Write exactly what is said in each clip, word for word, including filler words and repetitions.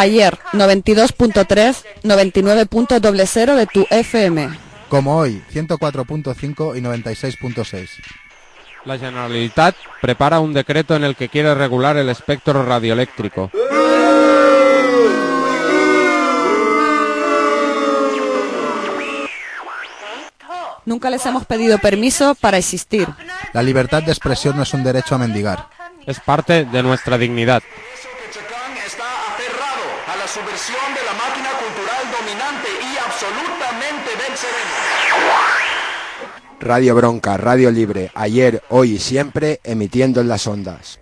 Ayer, noventa y dos punto tres, noventa y nueve punto cero de tu F M. Como hoy, ciento cuatro punto cinco y noventa y seis punto seis. La Generalitat prepara un decreto en el que quiere regular el espectro radioeléctrico. Nunca les hemos pedido permiso para existir. La libertad de expresión no es un derecho a mendigar. Es parte de nuestra dignidad. Está aferrado a la subversión de la máquina cultural dominante y absolutamente del sereno. Radio Bronca, Radio Libre, ayer, hoy y siempre, emitiendo en las ondas.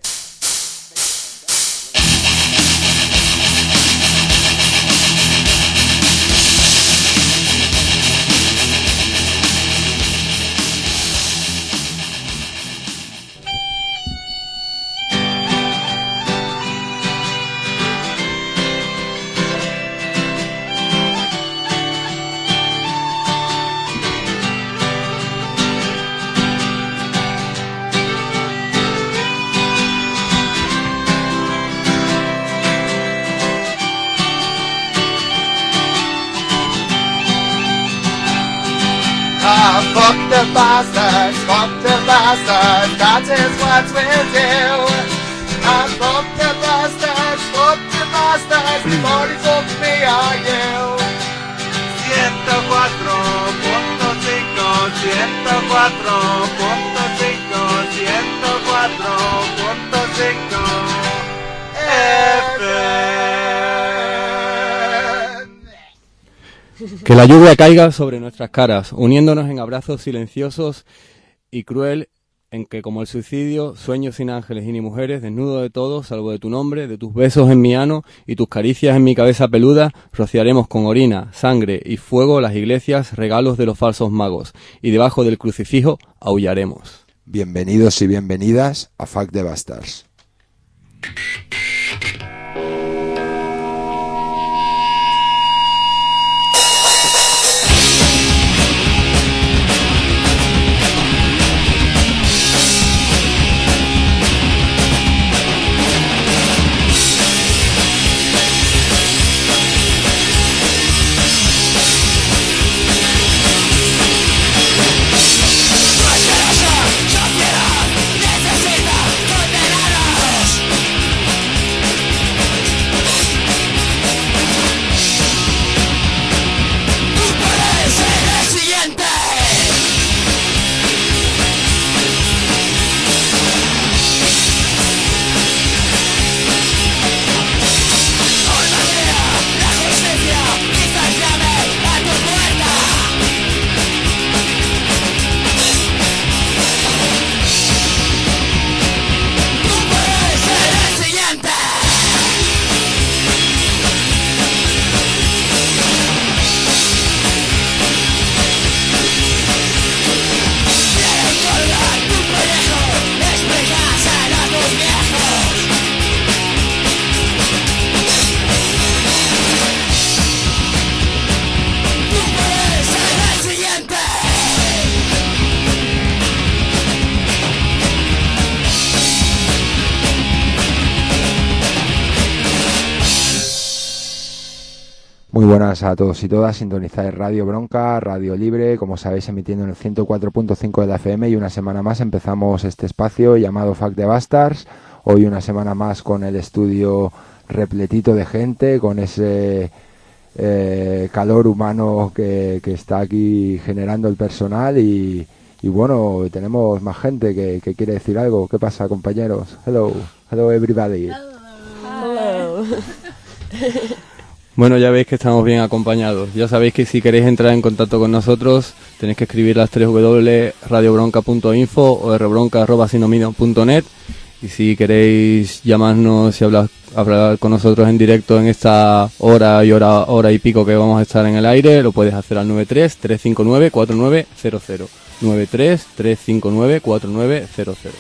Ah, fuck the bastards, fuck the bastards, that is what we'll do. Ah, fuck the bastards, fuck the bastards, before they fuck me or you. ciento cuatro punto cinco, ciento cuatro punto cinco, ciento cuatro punto cinco F M. Que la lluvia caiga sobre nuestras caras, uniéndonos en abrazos silenciosos y cruel, en que como el suicidio, sueños sin ángeles y ni mujeres, desnudo de todo, salvo de tu nombre, de tus besos en mi ano y tus caricias en mi cabeza peluda, rociaremos con orina, sangre y fuego las iglesias, regalos de los falsos magos, y debajo del crucifijo aullaremos. Bienvenidos y bienvenidas a Fuck the Bastards. Muy buenas a todos y todas, sintonizáis Radio Bronca, Radio Libre, como sabéis emitiendo en el ciento cuatro punto cinco de la F M, y una semana más empezamos este espacio llamado Fuck the Bastards. Hoy una semana más con el estudio repletito de gente, con ese eh, calor humano que, que está aquí generando el personal y, y bueno, tenemos más gente que, que quiere decir algo. ¿Qué pasa, compañeros? Hello, hello everybody. Hello. Bueno, ya veis que estamos bien acompañados. Ya sabéis que si queréis entrar en contacto con nosotros, tenéis que escribir las tres w punto radio bronca punto info o rbronca arroba sinomino punto net. Y si queréis llamarnos y hablar, hablar con nosotros en directo en esta hora y hora, hora y pico que vamos a estar en el aire, lo puedes hacer al nueve tres, tres cinco nueve, cuatro nueve cero cero. nueve tres, tres cinco nueve, cuatro nueve cero cero.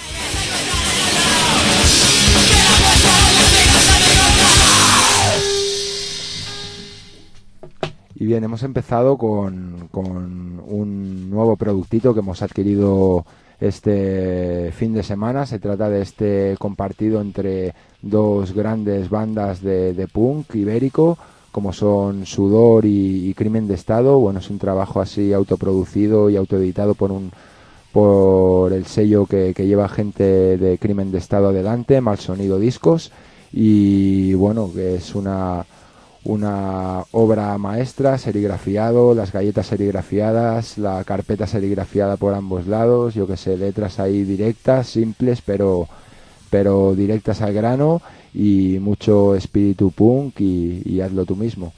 Y bien, hemos empezado con, con un nuevo productito que hemos adquirido este fin de semana. Se trata de este compartido entre dos grandes bandas de, de punk ibérico, como son Sudor y, y Crimen de Estado. Bueno, es un trabajo así autoproducido y autoeditado por un por el sello que, que lleva gente de Crimen de Estado adelante, Mal Sonido Discos, y bueno, que es una una obra maestra, serigrafiado, las galletas serigrafiadas, la carpeta serigrafiada por ambos lados, yo que sé, letras ahí directas, simples, pero pero directas al grano, y mucho espíritu punk y, y hazlo tú mismo.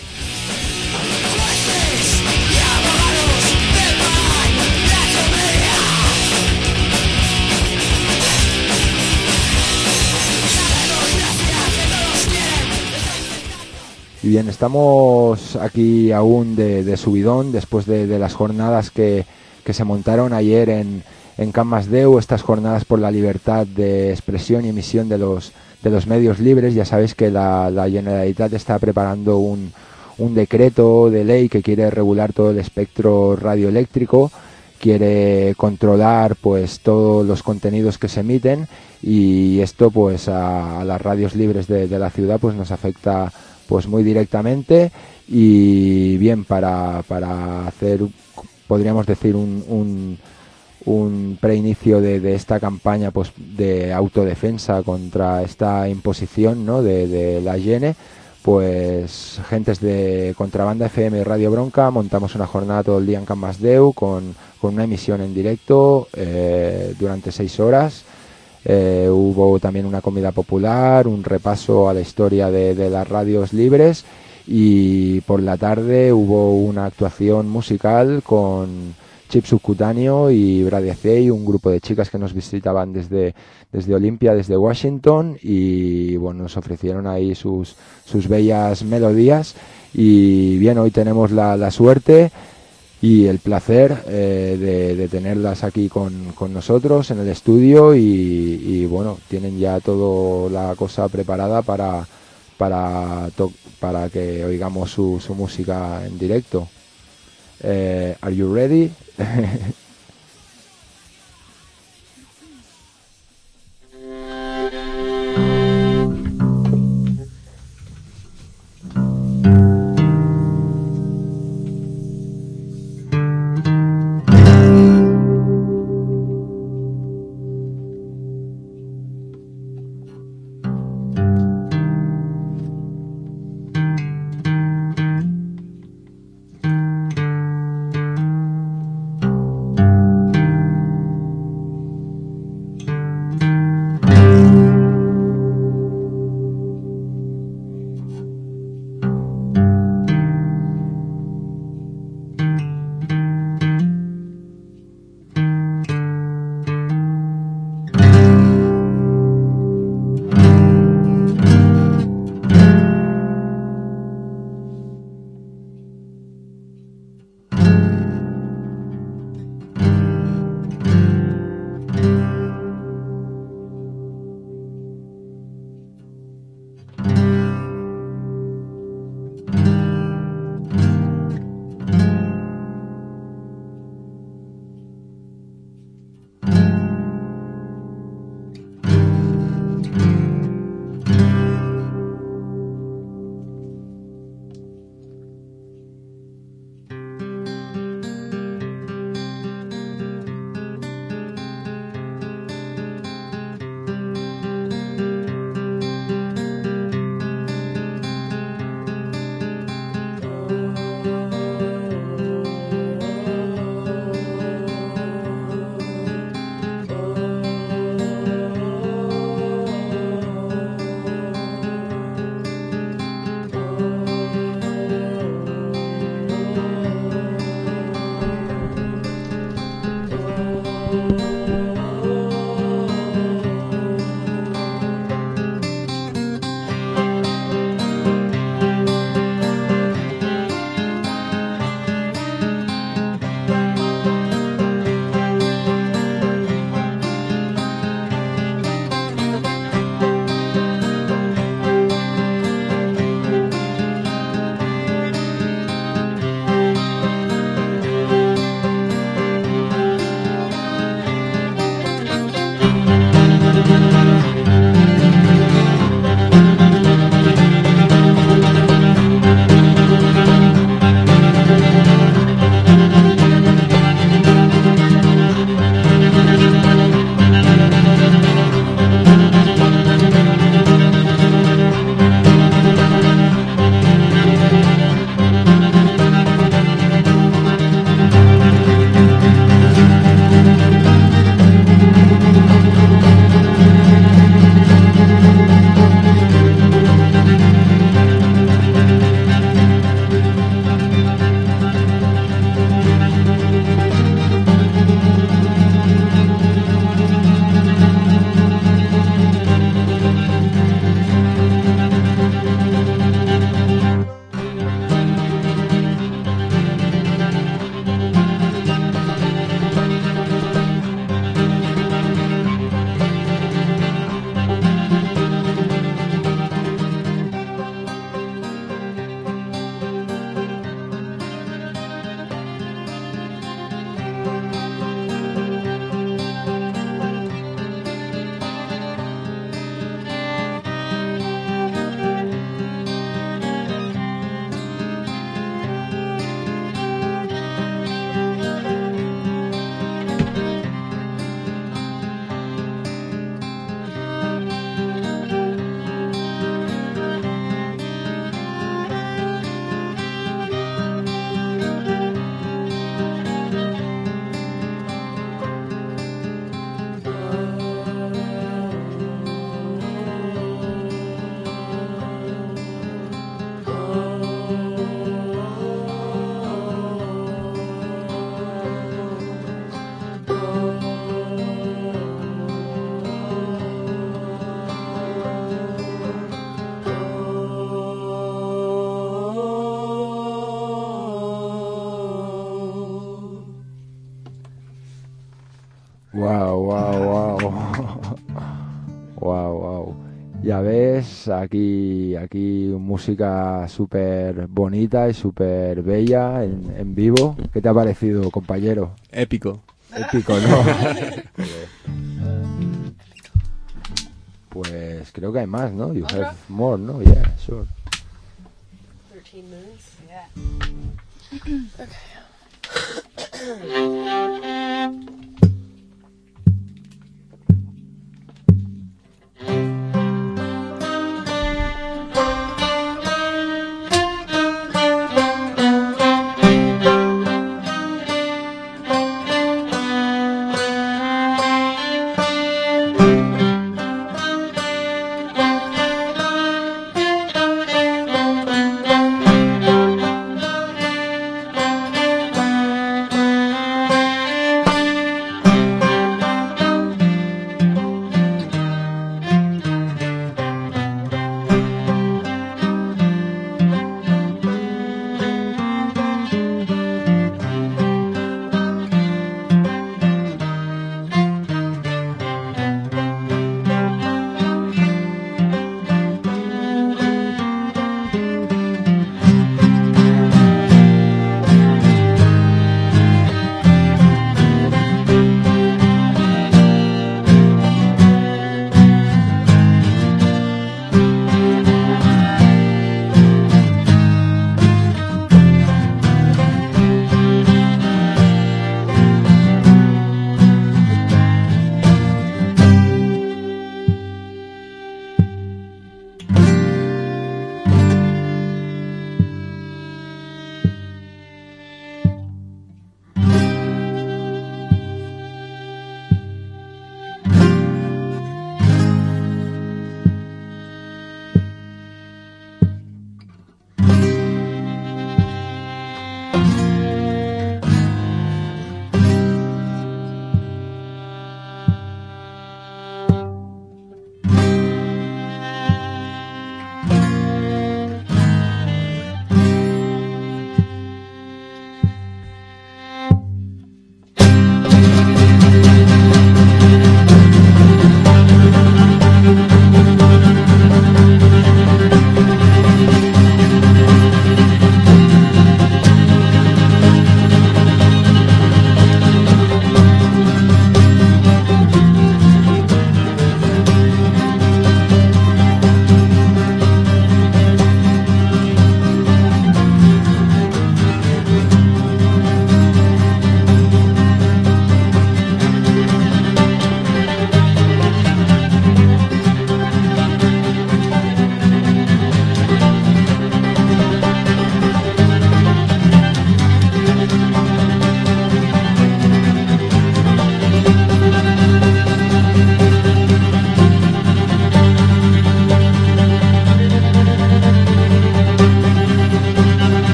Y bien, estamos aquí aún de, de subidón después de, de las jornadas que, que se montaron ayer en, en Can Masdeu, estas jornadas por la libertad de expresión y emisión de los, de los medios libres. Ya sabéis que la, la Generalitat está preparando un, un decreto de ley que quiere regular todo el espectro radioeléctrico, quiere controlar pues todos los contenidos que se emiten, y esto pues a, a las radios libres de, de la ciudad pues nos afecta pues muy directamente. Y bien, para, para hacer, podríamos decir, un, un, un preinicio de, de esta campaña pues de autodefensa contra esta imposición, ¿no?, de, de la Gene, pues gentes de Contrabanda F M y Radio Bronca montamos una jornada todo el día en Can Masdeu con, con una emisión en directo eh, durante seis horas. Eh, hubo también una comida popular, un repaso a la historia de, de las radios libres, y por la tarde hubo una actuación musical con Chip Subcutáneo y Bradiacey, un grupo de chicas que nos visitaban desde, desde Olimpia, desde Washington, y bueno, nos ofrecieron ahí sus, sus bellas melodías. Y bien, hoy tenemos la, la suerte y el placer eh, de, de tenerlas aquí con, con nosotros en el estudio, y, y bueno, tienen ya toda la cosa preparada para para to para que oigamos su, su música en directo. Eh, are you ready? Wow, wow, wow. Wow, wow. Ya ves, aquí, aquí música súper bonita y súper bella en, en vivo. ¿Qué te ha parecido, compañero? Épico. Épico, ¿no? Pues creo que hay más, ¿no? You have more, ¿no? Yeah, sure. thirteen moons. Yeah.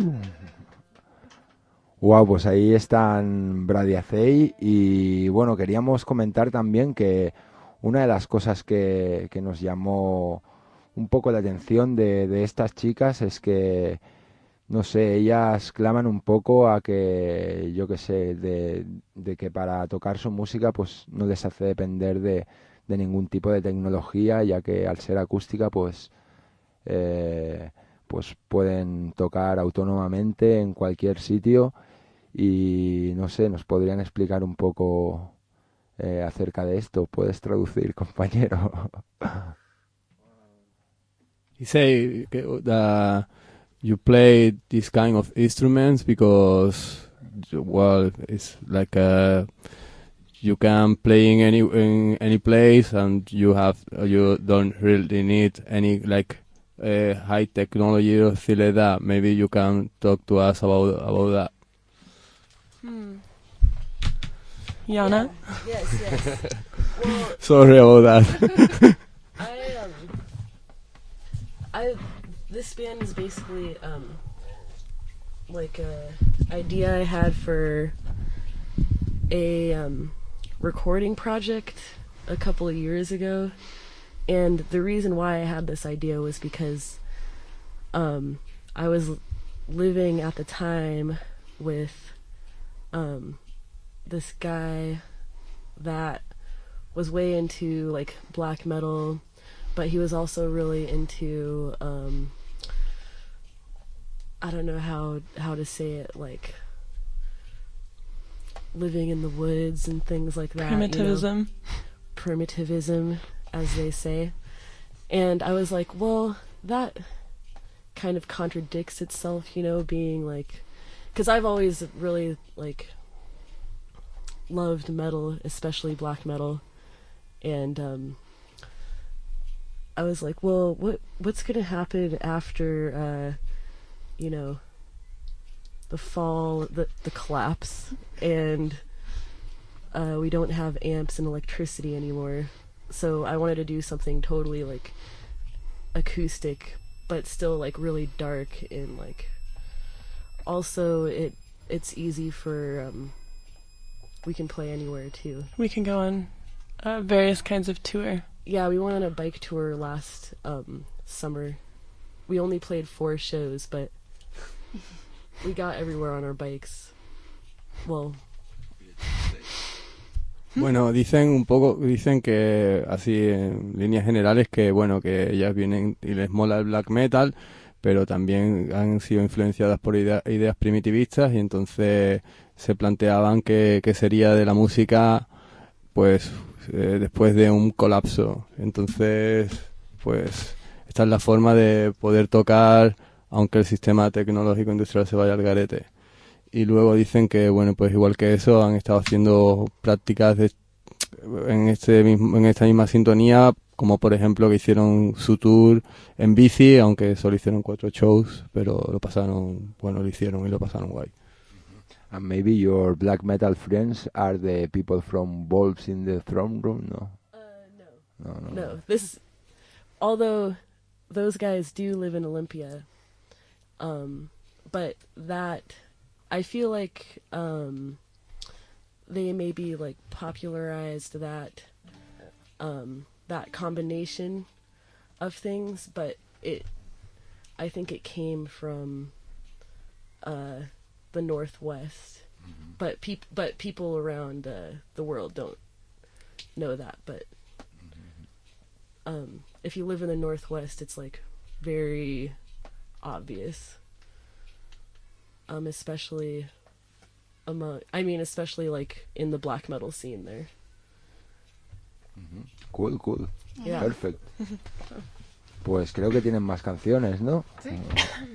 Wow, pues ahí están Bradiacei y bueno, queríamos comentar también que una de las cosas que, que nos llamó un poco la atención de, de estas chicas es que, no sé, ellas claman un poco a que, yo qué sé, de, de que para tocar su música pues no les hace depender de, de ningún tipo de tecnología, ya que al ser acústica pues, eh, pues pueden tocar autónomamente en cualquier sitio. Y no sé, nos podrían explicar un poco eh, acerca de esto. ¿Puedes traducir, compañero? He say that you play this kind of instruments because, well, it's like a, you can play in any in any place, and you have you don't really need any like uh, high technology or things like that. Maybe you can talk to us about about that. Hmm. Yana? Yes, yes. Well, Sorry about that. I um, I this band is basically um, like a idea I had for a um, recording project a couple of years ago, and the reason why I had this idea was because um, I was living at the time with um, this guy that was way into like black metal, but he was also really into um, I don't know how how to say it, like living in the woods and things like that. Primitivism. You know? Primitivism, as they say. And I was like, well, that kind of contradicts itself, you know, being like, because I've always really like loved metal, especially black metal, and um, I was like, well, what what's gonna happen after, uh, you know, the fall, the the collapse, and uh, we don't have amps and electricity anymore. So I wanted to do something totally like acoustic, but still like really dark, and like also it it's easy for um, we can play anywhere too. We can go on uh, various kinds of tour. Yeah, we went on a bike tour last um, summer. We only played four shows, but we got everywhere on our bikes. Well, Bueno, dicen un poco, dicen que así en líneas generales que bueno, que ellas vienen y les mola el black metal, pero también han sido influenciadas por idea, ideas primitivistas, y entonces se planteaban que, que sería de la música pues eh, después de un colapso. Entonces pues esta es la forma de poder tocar aunque el sistema tecnológico industrial se vaya al garete. Y luego dicen que bueno, pues igual que eso han estado haciendo prácticas de, en este mismo, en esta misma sintonía, como por ejemplo que hicieron su tour en bici, aunque solo hicieron cuatro shows, pero lo pasaron, bueno, lo hicieron y lo pasaron guay. And maybe your black metal friends are the people from Wolves in the Throne Room, no? uh, no. No, no, No, this is, although those guys do live in Olympia, um, but that, I feel like um, they maybe like popularized that um, that combination of things, but it, I think it came from uh, the Northwest, mm-hmm. but peop- but people around uh, the world don't know that. But um, if you live in the Northwest, it's like very obvious. Um, especially among, I mean, especially like in the black metal scene there. Mm-hmm. Cool, cool. Yeah. Perfect. Pues creo que tienen más canciones, ¿no? Sí. Uh,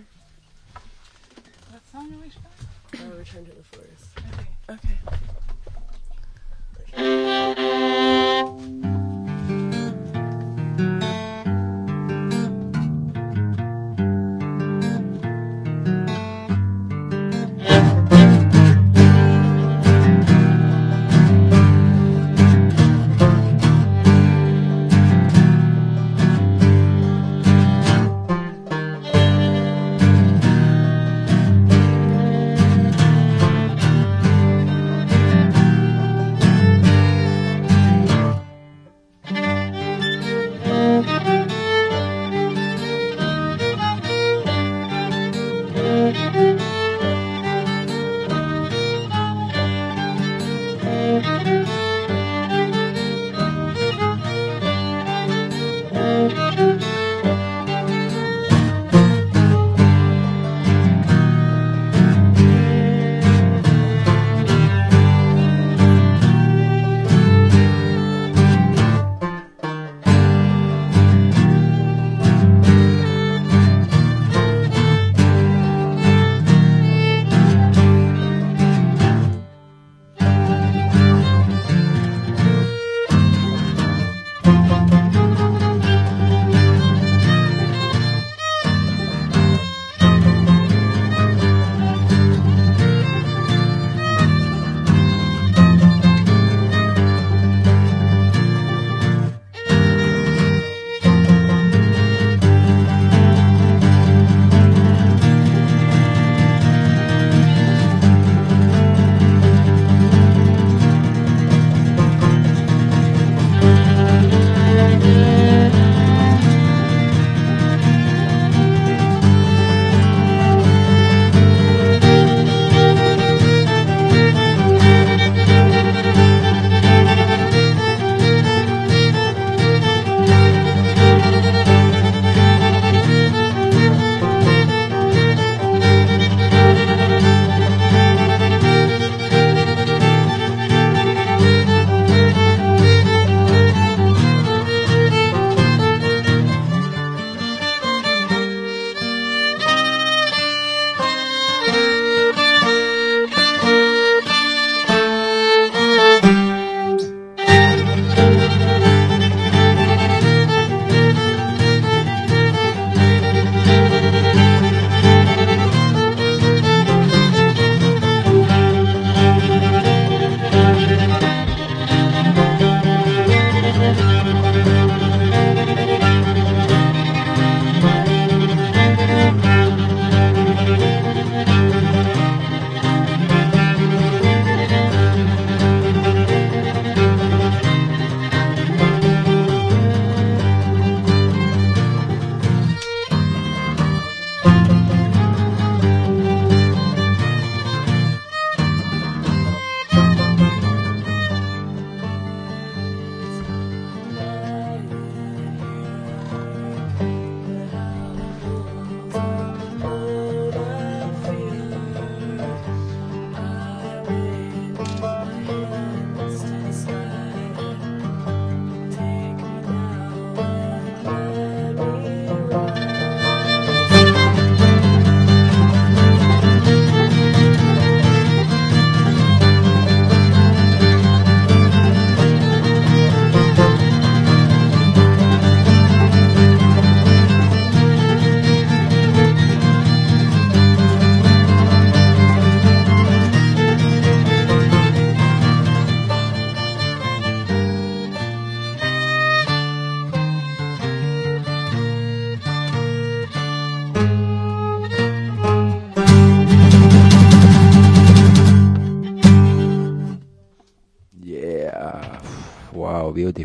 What song are we playing? Uh, Return to the Forest. Okay. Thank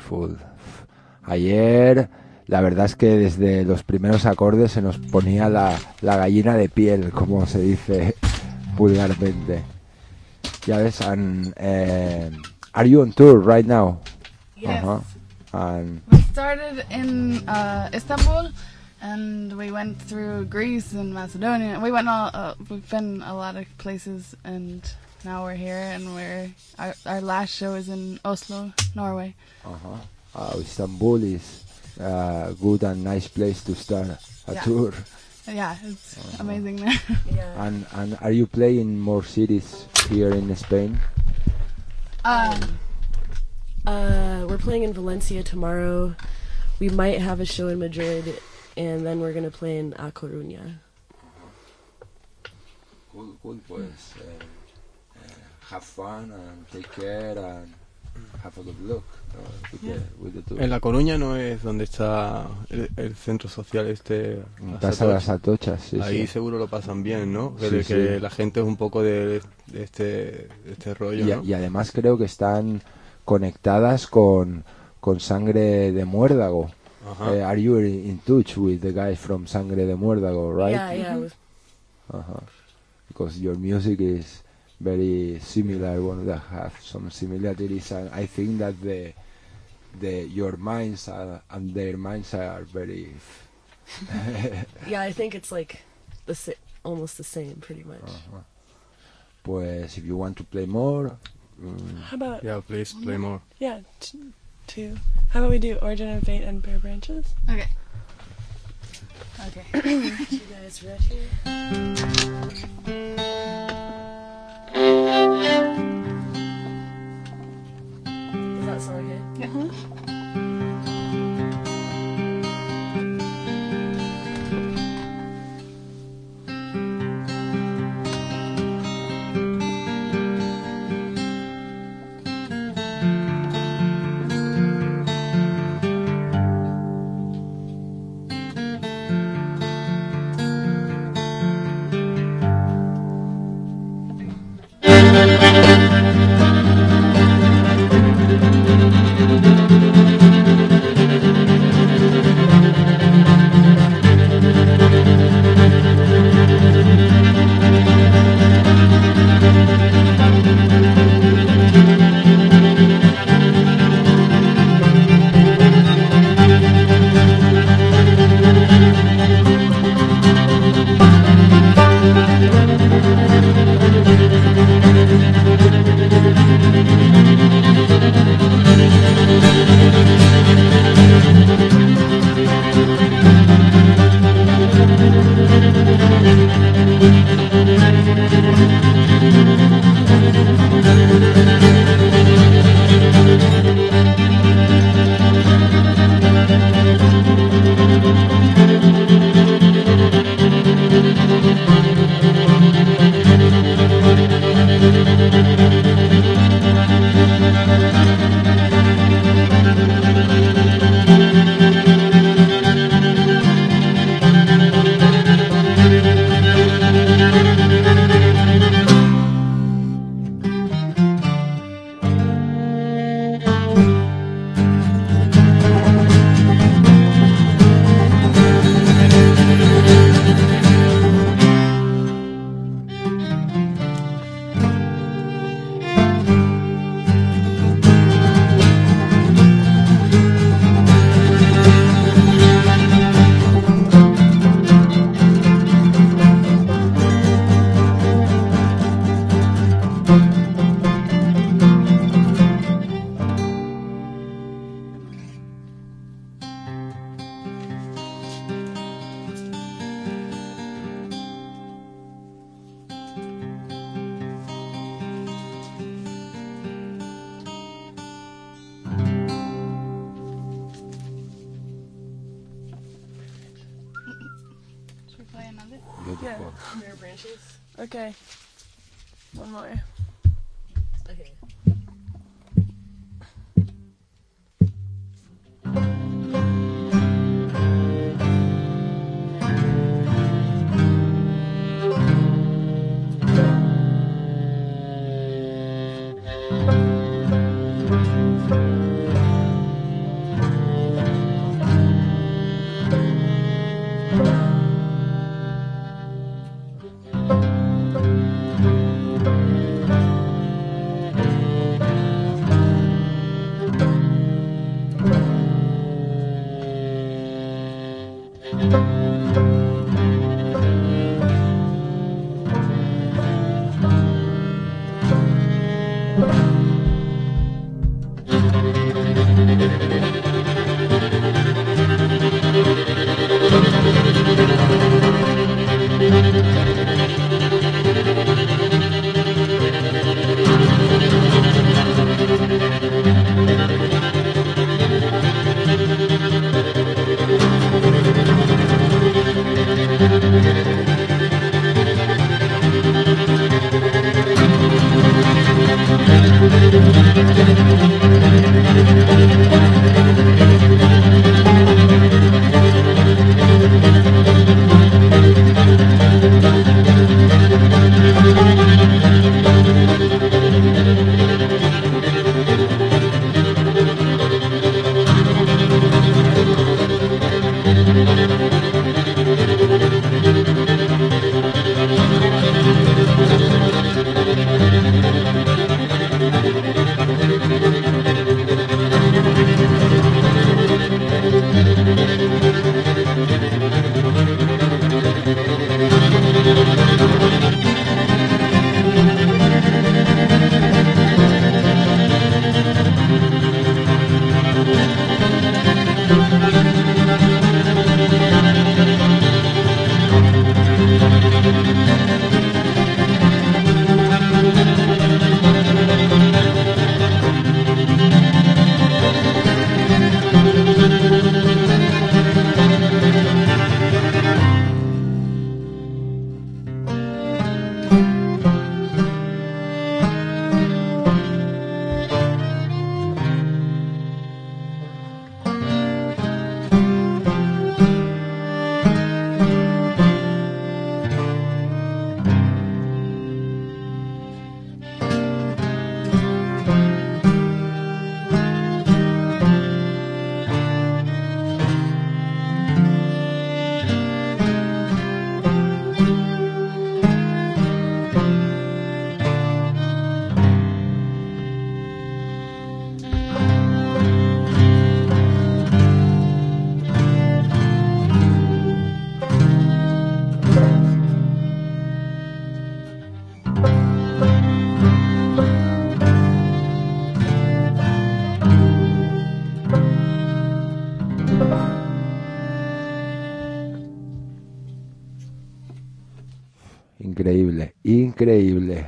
beautiful. Ayer, la verdad es que desde los primeros acordes se nos ponía la, la gallina de piel, como se dice vulgarmente. Ya ves, and, uh, are you on tour right now? Yes. Uh-huh. And We started in uh, Istanbul, and we went through Greece and Macedonia. We went all. Uh, we've been a lot of places, and now we're here. And we're our, our last show is in Oslo, Norway. uh-huh. uh, Istanbul is a good and nice place to start a Yeah. tour. Yeah, it's Uh-huh. amazing there. Yeah. And and are you playing more cities here in Spain? Um, Uh, we're playing in Valencia tomorrow. We might have a show in Madrid, and then we're gonna play in A Coruña. Cool, cool, pues uh, uh, have fun and take care and have a good look uh, with, the, with the tour. En La Coruña no es donde está el, el centro social este. En Casa de las Atochas, sí, Ahí sí. seguro lo pasan bien, ¿no? Que, Sí, de que sí. la gente es un poco de, de este, de este rollo, Y, ¿no? y además creo que están conectadas con, con Sangre de Muérdago. Ajá. Uh, are you in touch with the guys from Sangre de Muérdago, right? Yeah, yeah. with- Uh-huh. Because your music is very similar, one that have some similarities, and I think that the the your minds are, and their minds are very Yeah, I think it's like the sa- almost the same, pretty much. uh-huh. Pues if you want to play more, mm, How about Yeah, please play more. yeah, t- two. How about we do Origin of Fate and Bare Branches? okay. Okay. You guys ready? Does that sound okay? Yeah. Should we play another? beautiful. Bare branches. Okay. One more. Okay. Increíble, increíble.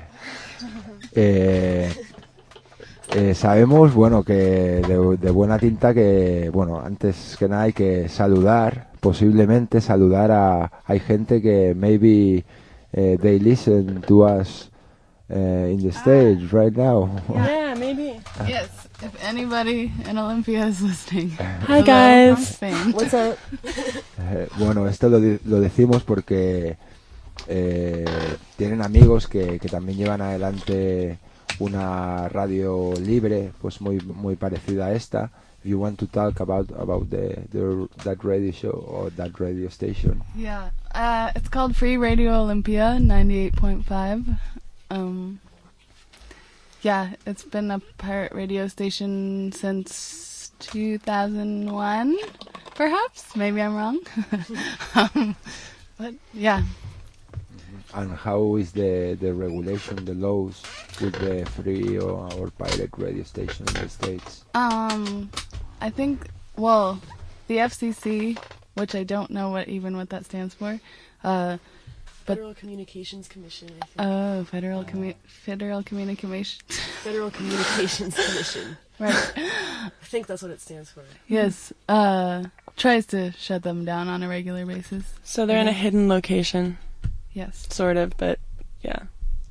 Eh, eh, sabemos, bueno, que de, de buena tinta que, bueno, antes que nada hay que saludar, posiblemente saludar a, hay gente que maybe uh, they listen to us uh, in the stage ah. right now. Yeah, maybe. Yes, if anybody in Olympia is listening. Hi guys. What's up? Eh, bueno, esto lo, lo decimos porque eh, tienen amigos que, que también llevan adelante una radio libre, pues muy muy parecida a esta. If you want to talk about about the, the that radio show or that radio station. Yeah, uh, it's called Free Radio Olympia ninety-eight point five. Um, yeah, it's been a pirate radio station since two thousand one, perhaps. Maybe I'm wrong. um, but yeah. And how is the, the regulation, the laws with the free or, or pirate radio station in the States? Um, I think, well, the F C C, which I don't know what even what that stands for, uh, but Federal Communications Commission, I think. Oh, Federal Commu- Federal Communication. Federal Communications Commission. Right. I think that's what it stands for. Yes. Uh, tries to shut them down on a regular basis. So they're in a hidden location. Yes. Sort of, but yeah.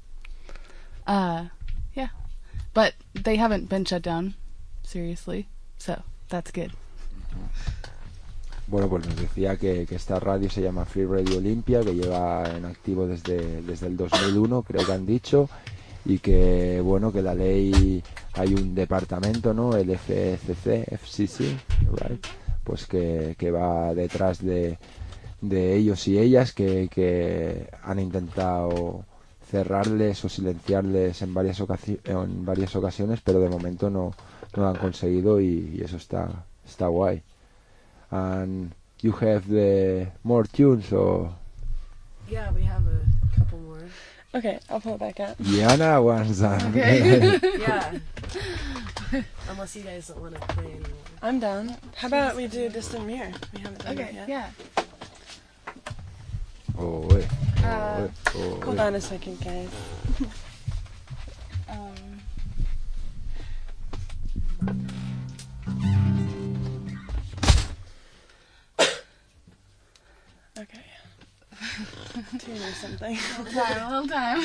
Uh, yeah. But they haven't been shut down, seriously, so that's good. Bueno, pues nos decía que, que esta radio se llama Free Radio Olympia, que lleva en activo desde, desde el dos mil uno, creo que han dicho, y que, bueno, que la ley, hay un departamento, ¿no?, el F C C, F C C, right? Pues que, que va detrás de, de ellos y ellas, que, que han intentado cerrarles o silenciarles en varias, ocasi- en varias ocasiones, pero de momento no, no lo han conseguido, y, y eso está, está guay. And you have the more tunes or Yeah, we have a couple more. Okay, I'll pull it back up. Diana wants that. Okay. Yeah. Unless you guys don't want to play anymore. I'm down. How about we do Distant Mirror? We haven't done Okay, that yet. yeah. Oh, wait. Uh, Oh, wait. Oh, Hold wait. on a second, guys. Um, Okay. Tune or something. a little time, a little time.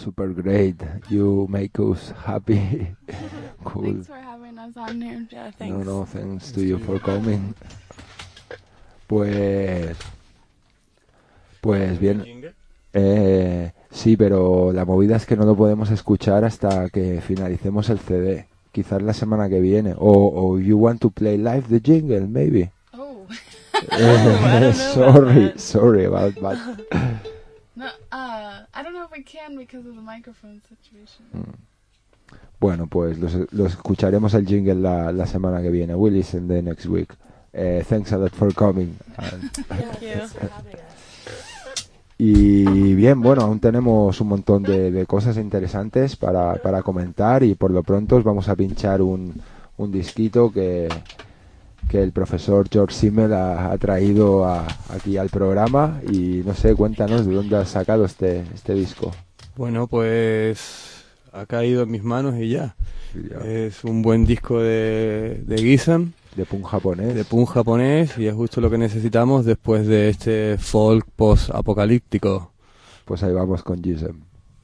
super great. You make us happy. Cool. Thanks for having us on here. Yeah, No, thanks. no, thanks to you for coming. Pues, pues bien. Eh, sí, pero la movida es que no lo podemos escuchar hasta que finalicemos el C D. Quizás la semana que viene. O, o you want to play live the jingle, maybe. Oh. I don't know sorry, about that. sorry about that. No, uh, I don't know if we can because of the microphone situation. Bueno, pues los, los escucharemos el jingle la, la semana que viene. We'll listen the next week. Uh, thanks a lot for coming. And- Thank you. Y bien, bueno, aún tenemos un montón de, de cosas interesantes para, para comentar y por lo pronto os vamos a pinchar un, un disquito que, que el profesor George Simmel ha, ha traído a- aquí al programa y no sé, cuéntanos de dónde has sacado este, este disco. Bueno, pues ha caído en mis manos y ya. Ya. Es un buen disco de, de Gisem, De punk japonés. de punk japonés, y es justo lo que necesitamos después de este folk post-apocalíptico. Pues ahí vamos con Gisem.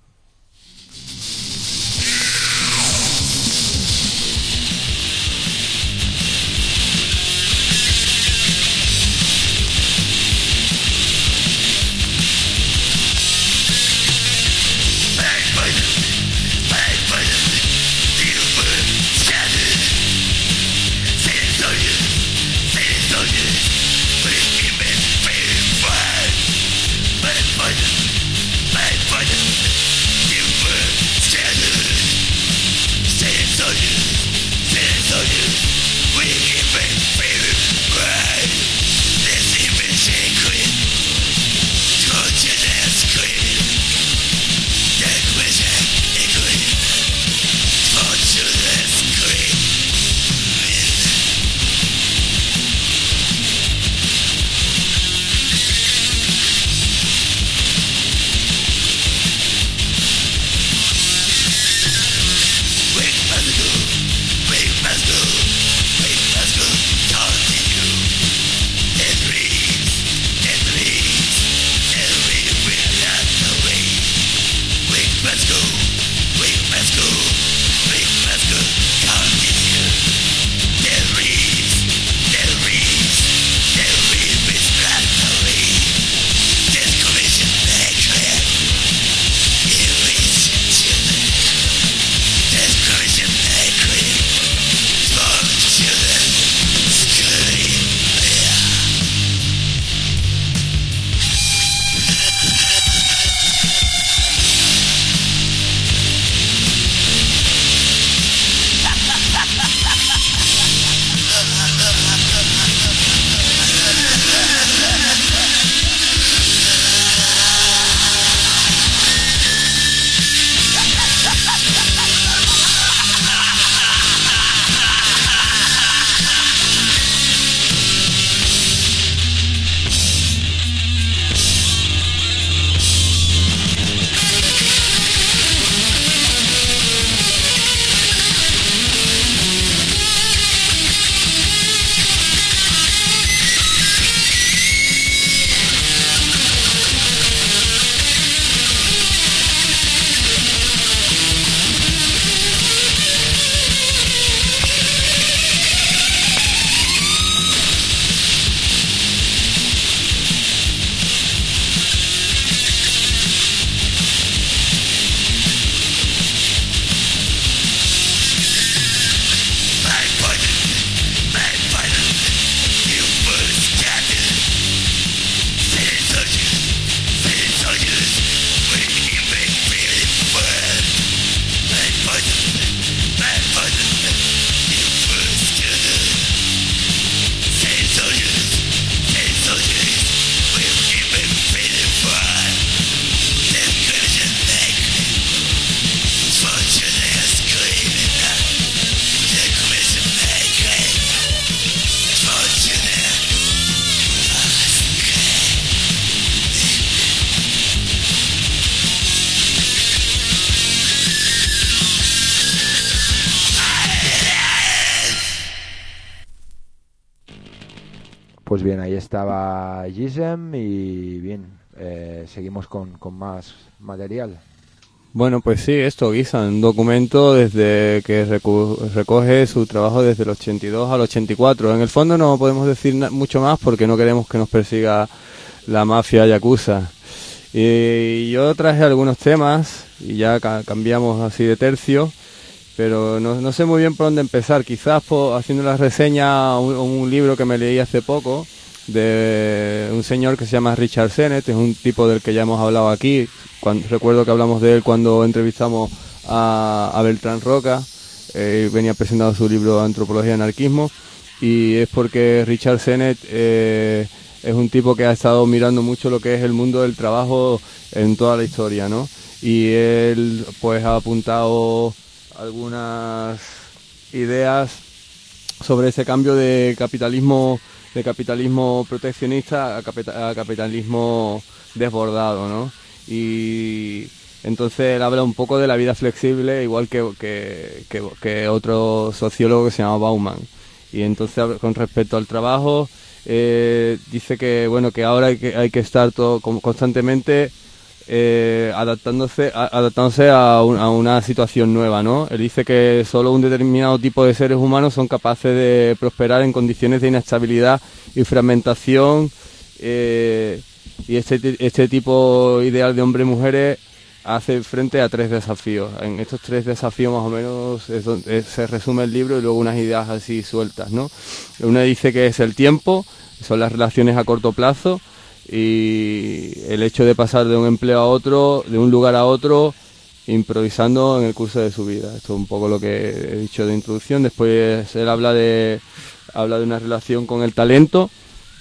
Pues bien, ahí estaba Gisem y bien, eh, seguimos con, con más material. Bueno, pues sí, esto, Guisa, un documento desde que recu- recoge su trabajo desde el ochenta y dos al ochenta y cuatro. En el fondo no podemos decir na- mucho más porque no queremos que nos persiga la mafia yakuza. Y yo traje algunos temas y ya ca- cambiamos así de tercio, pero no, no sé muy bien por dónde empezar. Quizás por, haciendo la reseña a un, a un libro que me leí hace poco de un señor que se llama Richard Sennett, es un tipo del que ya hemos hablado aquí. Cuando, recuerdo que hablamos de él cuando entrevistamos a, a Beltrán Roca, eh, venía presentando su libro Antropología y Anarquismo, y es porque Richard Sennett eh, es un tipo que ha estado mirando mucho lo que es el mundo del trabajo en toda la historia, ¿no? Y él pues ha apuntado algunas ideas sobre ese cambio de capitalismo de capitalismo proteccionista a, capita, a capitalismo desbordado, ¿no? Y entonces él habla un poco de la vida flexible, igual que, que, que, que otro sociólogo que se llama Bauman. Y entonces con respecto al trabajo, eh, dice que bueno que ahora hay que, hay que estar todo constantemente eh, adaptándose, a, adaptándose a, un, a una situación nueva, ¿no? Él dice que solo un determinado tipo de seres humanos son capaces de prosperar en condiciones de inestabilidad y fragmentación, eh, y este, este tipo ideal de hombres y mujeres hace frente a tres desafíos. En estos tres desafíos más o menos es donde se resume el libro y luego unas ideas así sueltas, ¿no? Una dice que es el tiempo, son las relaciones a corto plazo y el hecho de pasar de un empleo a otro, de un lugar a otro, improvisando en el curso de su vida. Esto es un poco lo que he dicho de introducción. Después él habla de, habla de una relación con el talento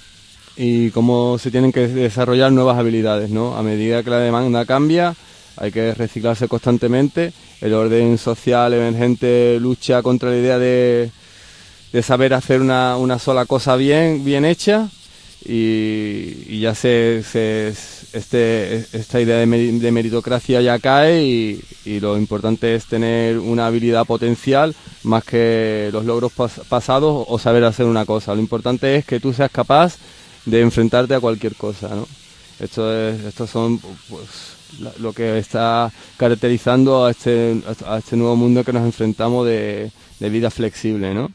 y cómo se tienen que desarrollar nuevas habilidades, ¿no? A medida que la demanda cambia, hay que reciclarse constantemente. El orden social emergente lucha contra la idea de, de saber hacer una, una sola cosa bien, bien hecha, y, y ya se, se este, esta idea de, meri, de meritocracia ya cae y, y lo importante es tener una habilidad potencial más que los logros pas, pasados o saber hacer una cosa. Lo importante es que tú seas capaz de enfrentarte a cualquier cosa, ¿no? Esto es, estos son pues, lo que está caracterizando a este, a este nuevo mundo que nos enfrentamos de, de vida flexible, ¿no?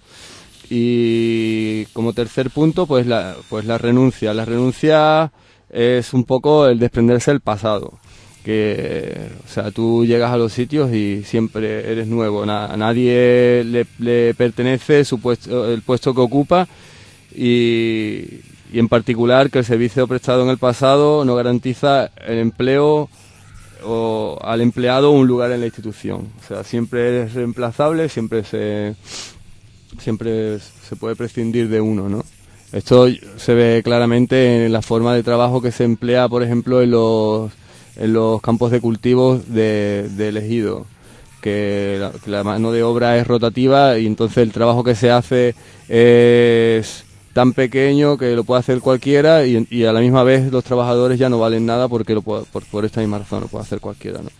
Y como tercer punto, pues la, pues la renuncia. La renuncia es un poco el desprenderse del pasado. Que, o sea, tú llegas a los sitios y siempre eres nuevo. Na, a nadie le, le pertenece su puesto, el puesto que ocupa y, y en particular que el servicio prestado en el pasado no garantiza el empleo o al empleado un lugar en la institución. O sea, siempre es reemplazable, siempre se siempre se puede prescindir de uno, ¿no? Esto se ve claramente en la forma de trabajo que se emplea, por ejemplo, en los en los campos de cultivos de, de ejido, que la, que la mano de obra es rotativa y entonces el trabajo que se hace es tan pequeño que lo puede hacer cualquiera y, y a la misma vez los trabajadores ya no valen nada porque lo puede, por, por esta misma razón lo puede hacer cualquiera, ¿no?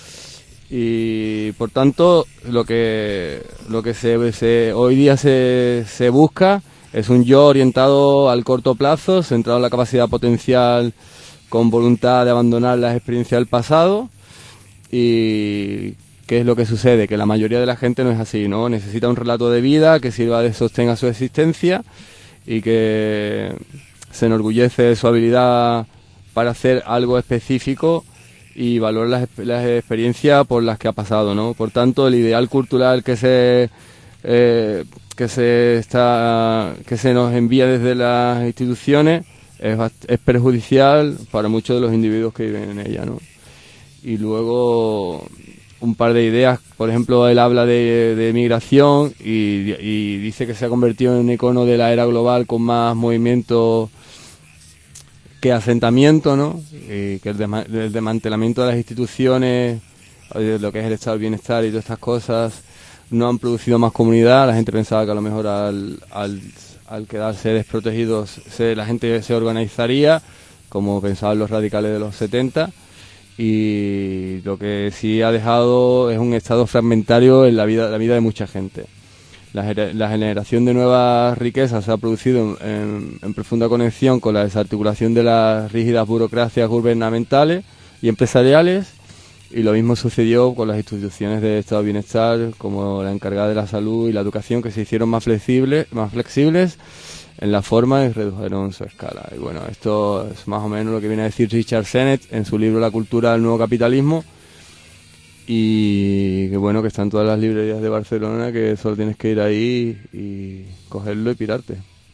Y por tanto lo que lo que se, se hoy día se, se busca es un yo orientado al corto plazo, centrado en la capacidad potencial, con voluntad de abandonar las experiencias del pasado. Y ¿qué es lo que sucede? Que la mayoría de la gente no es así, ¿no? Necesita un relato de vida que sirva de sostén a su existencia y que se enorgullece de su habilidad para hacer algo específico y valora las, las experiencias por las que ha pasado, ¿no? Por tanto, el ideal cultural que se eh, que se está que se nos envía desde las instituciones es, es perjudicial para muchos de los individuos que viven en ella, ¿no? Y luego un par de ideas, por ejemplo, él habla de, de migración y, y dice que se ha convertido en un icono de la era global con más movimiento que asentamiento, ¿no? Y que el, desma el desmantelamiento de las instituciones, lo que es el estado del bienestar y todas estas cosas, no han producido más comunidad. La gente pensaba que a lo mejor al, al, al quedarse desprotegidos se, la gente se organizaría, como pensaban los radicales de los setenta, y lo que sí ha dejado es un estado fragmentario en la vida, la vida de mucha gente. La, la generación de nuevas riquezas se ha producido en, en profunda conexión con la desarticulación de las rígidas burocracias gubernamentales y empresariales, Y lo mismo sucedió con las instituciones de estado de bienestar, como la encargada de la salud y la educación, que se hicieron más flexibles, más flexibles en la forma y redujeron su escala. Y bueno, esto es más o menos lo que viene a decir Richard Sennett en su libro La cultura del nuevo capitalismo. Y que bueno, que están todas las librerías de Barcelona, que solo tienes que ir ahí y cogerlo y pirarte.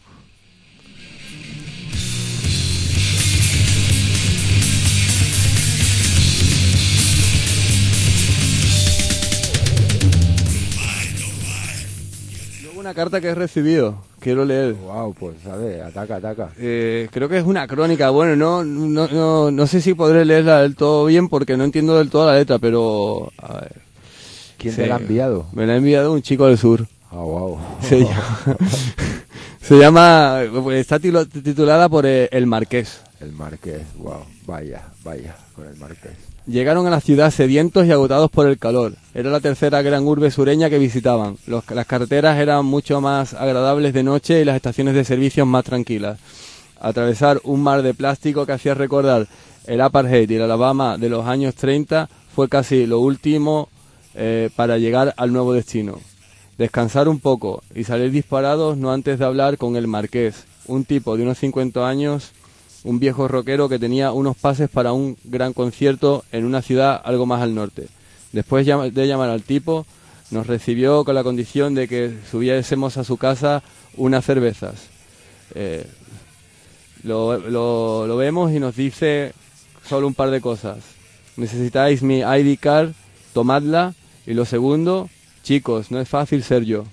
Una carta que he recibido, quiero leer. Wow, pues a ver, ataca, ataca. Eh, creo que es una crónica, bueno, no, no, no, no sé si podré leerla del todo bien porque no entiendo del todo la letra, pero a ver. ¿Quién se, te la ha enviado? Me la ha enviado un chico del sur. Ah, oh, wow. Se llama, se llama, está titulada por El Marqués. El Marqués, wow, vaya, vaya, con el Marqués. Llegaron a la ciudad sedientos y agotados por el calor. Era la tercera gran urbe sureña que visitaban. Los, las carreteras eran mucho más agradables de noche y las estaciones de servicios más tranquilas. Atravesar un mar de plástico que hacía recordar el apartheid y el Alabama de los años treinta fue casi lo último eh, para llegar al nuevo destino. Descansar un poco y salir disparados no antes de hablar con el Marqués, un tipo de unos cincuenta años, un viejo rockero que tenía unos pases para un gran concierto en una ciudad algo más al norte. Después de llamar al tipo, nos recibió con la condición de que subiésemos a su casa unas cervezas. Eh, lo, lo, lo vemos y nos dice solo un par de cosas. Necesitáis mi I D card, tomadla. Y lo segundo, chicos, no es fácil ser yo.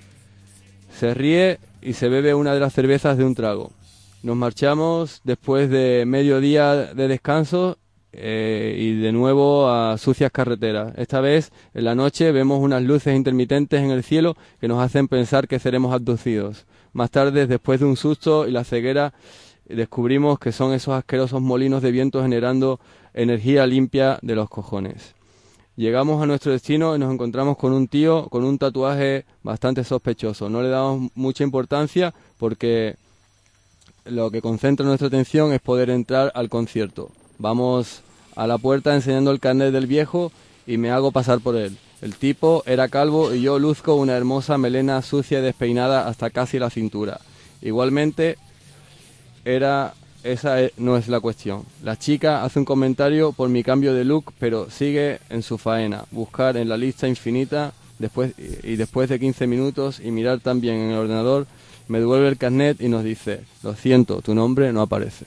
Se ríe y se bebe una de las cervezas de un trago. Nos marchamos después de medio día de descanso eh, y de nuevo a sucias carreteras. Esta vez, en la noche, vemos unas luces intermitentes en el cielo que nos hacen pensar que seremos abducidos. Más tarde, después de un susto y la ceguera, descubrimos que son esos asquerosos molinos de viento generando energía limpia de los cojones. Llegamos a nuestro destino y nos encontramos con un tío con un tatuaje bastante sospechoso. No le damos mucha importancia porque lo que concentra nuestra atención es poder entrar al concierto. Vamos a la puerta enseñando el carnet del viejo y me hago pasar por él. El tipo era calvo y yo luzco una hermosa melena sucia y despeinada hasta casi la cintura. Igualmente, era, esa no es la cuestión. La chica hace un comentario por mi cambio de look, pero sigue en su faena. Buscar en la lista infinita después, y después de quince minutos y mirar también en el ordenador, me devuelve el carnet y nos dice: lo siento, tu nombre no aparece.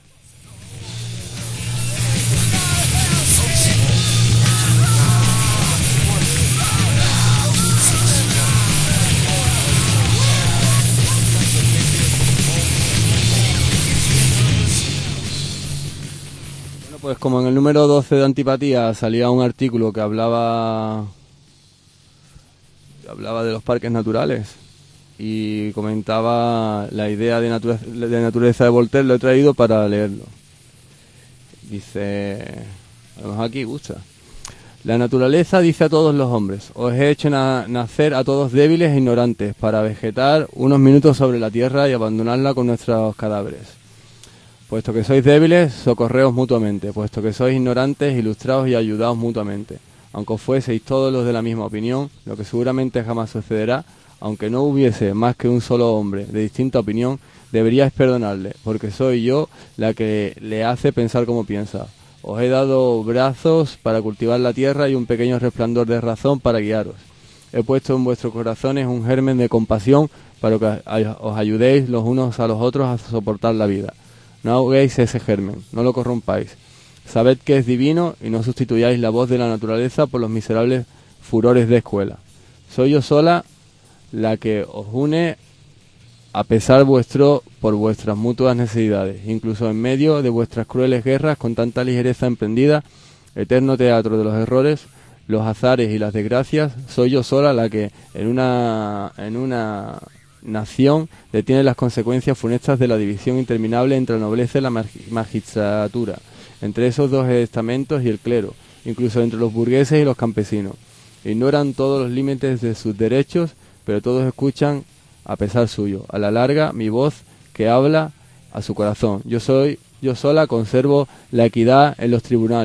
Bueno, pues como en el número doce de Antipatía salía un artículo que hablaba, hablaba de los parques naturales y comentaba la idea de, nature de naturaleza de Voltaire, lo he traído para leerlo. Dice, a lo mejor aquí gusta. La naturaleza dice a todos los hombres: os he hecho na nacer a todos débiles e ignorantes para vegetar unos minutos sobre la tierra y abandonarla con nuestros cadáveres. Puesto que sois débiles, socorreos mutuamente. Puesto que sois ignorantes, ilustraos y ayudaos mutuamente. Aunque fueseis todos los de la misma opinión, lo que seguramente jamás sucederá, aunque no hubiese más que un solo hombre de distinta opinión, deberíais perdonarle, porque soy yo la que le hace pensar como piensa. Os he dado brazos para cultivar la tierra y un pequeño resplandor de razón para guiaros. He puesto en vuestros corazones un germen de compasión para que os ayudéis los unos a los otros a soportar la vida. No ahoguéis ese germen, no lo corrompáis. Sabed que es divino y no sustituyáis la voz de la naturaleza por los miserables furores de escuela. Soy yo sola la que os une a pesar vuestro por vuestras mutuas necesidades, incluso en medio de vuestras crueles guerras con tanta ligereza emprendida, eterno teatro de los errores, los azares y las desgracias. Soy yo sola la que en una en una nación detiene las consecuencias funestas de la división interminable entre la nobleza y la magistratura, entre esos dos estamentos y el clero, incluso entre los burgueses y los campesinos. Ignoran todos los límites de sus derechos, pero todos escuchan a pesar suyo. A la larga, mi voz que habla a su corazón. Yo soy, yo sola conservo la equidad en los tribunales,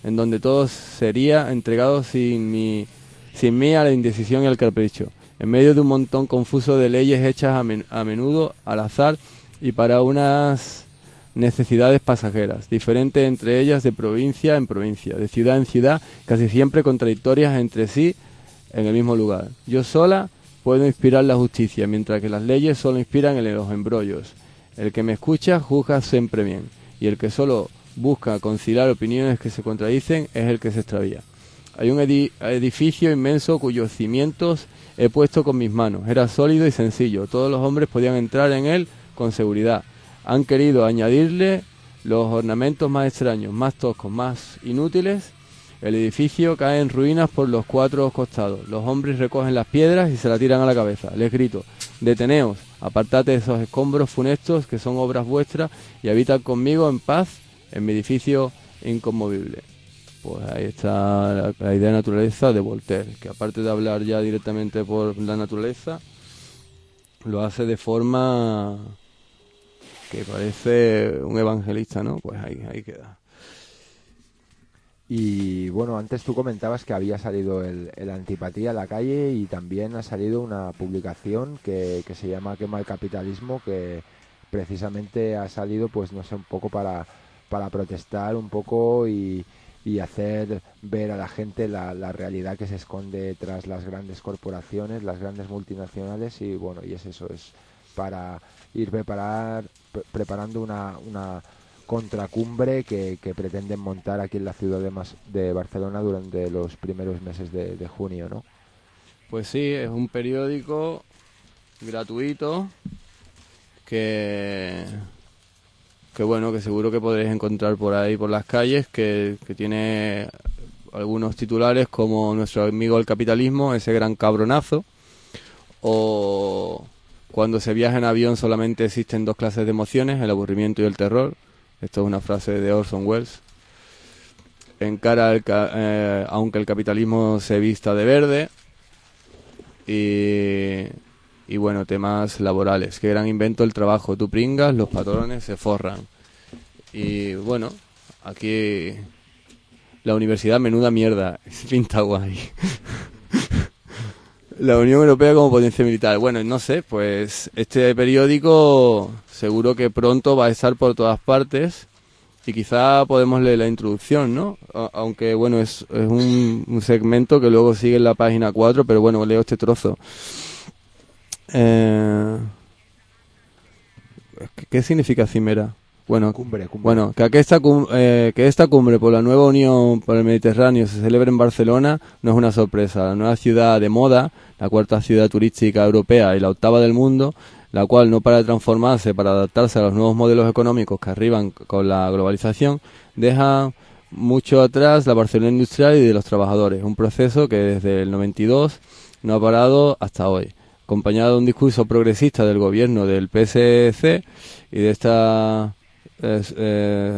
en donde todo sería entregado sin mi, sin mí a la indecisión y al capricho, en medio de un montón confuso de leyes hechas a, men, a menudo al azar y para unas necesidades pasajeras, diferentes entre ellas de provincia en provincia, de ciudad en ciudad, casi siempre contradictorias entre sí en el mismo lugar. Yo sola puedo inspirar la justicia, mientras que las leyes solo inspiran en los embrollos. El que me escucha juzga siempre bien, y el que solo busca conciliar opiniones que se contradicen es el que se extravía. Hay un edi- edificio inmenso cuyos cimientos he puesto con mis manos. Era sólido y sencillo. Todos los hombres podían entrar en él con seguridad. Han querido añadirle los ornamentos más extraños, más toscos, más inútiles. El edificio cae en ruinas por los cuatro costados. Los hombres recogen las piedras y se las tiran a la cabeza. Les grito: deteneos, apartate de esos escombros funestos que son obras vuestras y habitad conmigo en paz en mi edificio inconmovible. Pues ahí está la, la idea de naturaleza de Voltaire, que aparte de hablar ya directamente por la naturaleza, lo hace de forma que parece un evangelista, ¿no? Pues ahí, ahí queda. Y bueno, antes tú comentabas que había salido el, el Antipatía a la calle y también ha salido una publicación que, que se llama Quema el capitalismo, que precisamente ha salido, pues no sé, un poco para, para protestar un poco y, y hacer ver a la gente la, la realidad que se esconde tras las grandes corporaciones, las grandes multinacionales. Y bueno, y es eso, es para ir preparar, pre- preparando una... una contracumbre que, que pretenden montar aquí en la ciudad de, Mas, de Barcelona durante los primeros meses de, de junio, ¿no? Pues sí, es un periódico gratuito que, que bueno, que seguro que podréis encontrar por ahí, por las calles, que, que tiene algunos titulares como Nuestro amigo el capitalismo, ese gran cabronazo, o Cuando se viaja en avión solamente existen dos clases de emociones, el aburrimiento y el terror. Esto es una frase de Orson Welles. Encara, el ca eh, aunque el capitalismo se vista de verde. Y, y bueno, temas laborales. Qué gran invento el trabajo. Tú pringas, los patrones se forran. Y bueno, aquí la universidad menuda mierda. Pinta guay. La Unión Europea como potencia militar. Bueno, no sé, pues este periódico seguro que pronto va a estar por todas partes y quizá podemos leer la introducción, ¿no? A aunque, bueno, es, es un, un segmento que luego sigue en la página cuatro, pero bueno, leo este trozo. Eh, ¿Qué significa cimera? Bueno, cumbre, cumbre. bueno que, esta, eh, que esta cumbre por la nueva unión por el Mediterráneo se celebre en Barcelona no es una sorpresa. La nueva ciudad de moda, la cuarta ciudad turística europea y la octava del mundo, la cual no para de transformarse para adaptarse a los nuevos modelos económicos que arriban con la globalización, deja mucho atrás la Barcelona industrial y de los trabajadores, un proceso que desde el noventa y dos no ha parado hasta hoy, acompañado de un discurso progresista del gobierno del P S C y de esta Es, eh,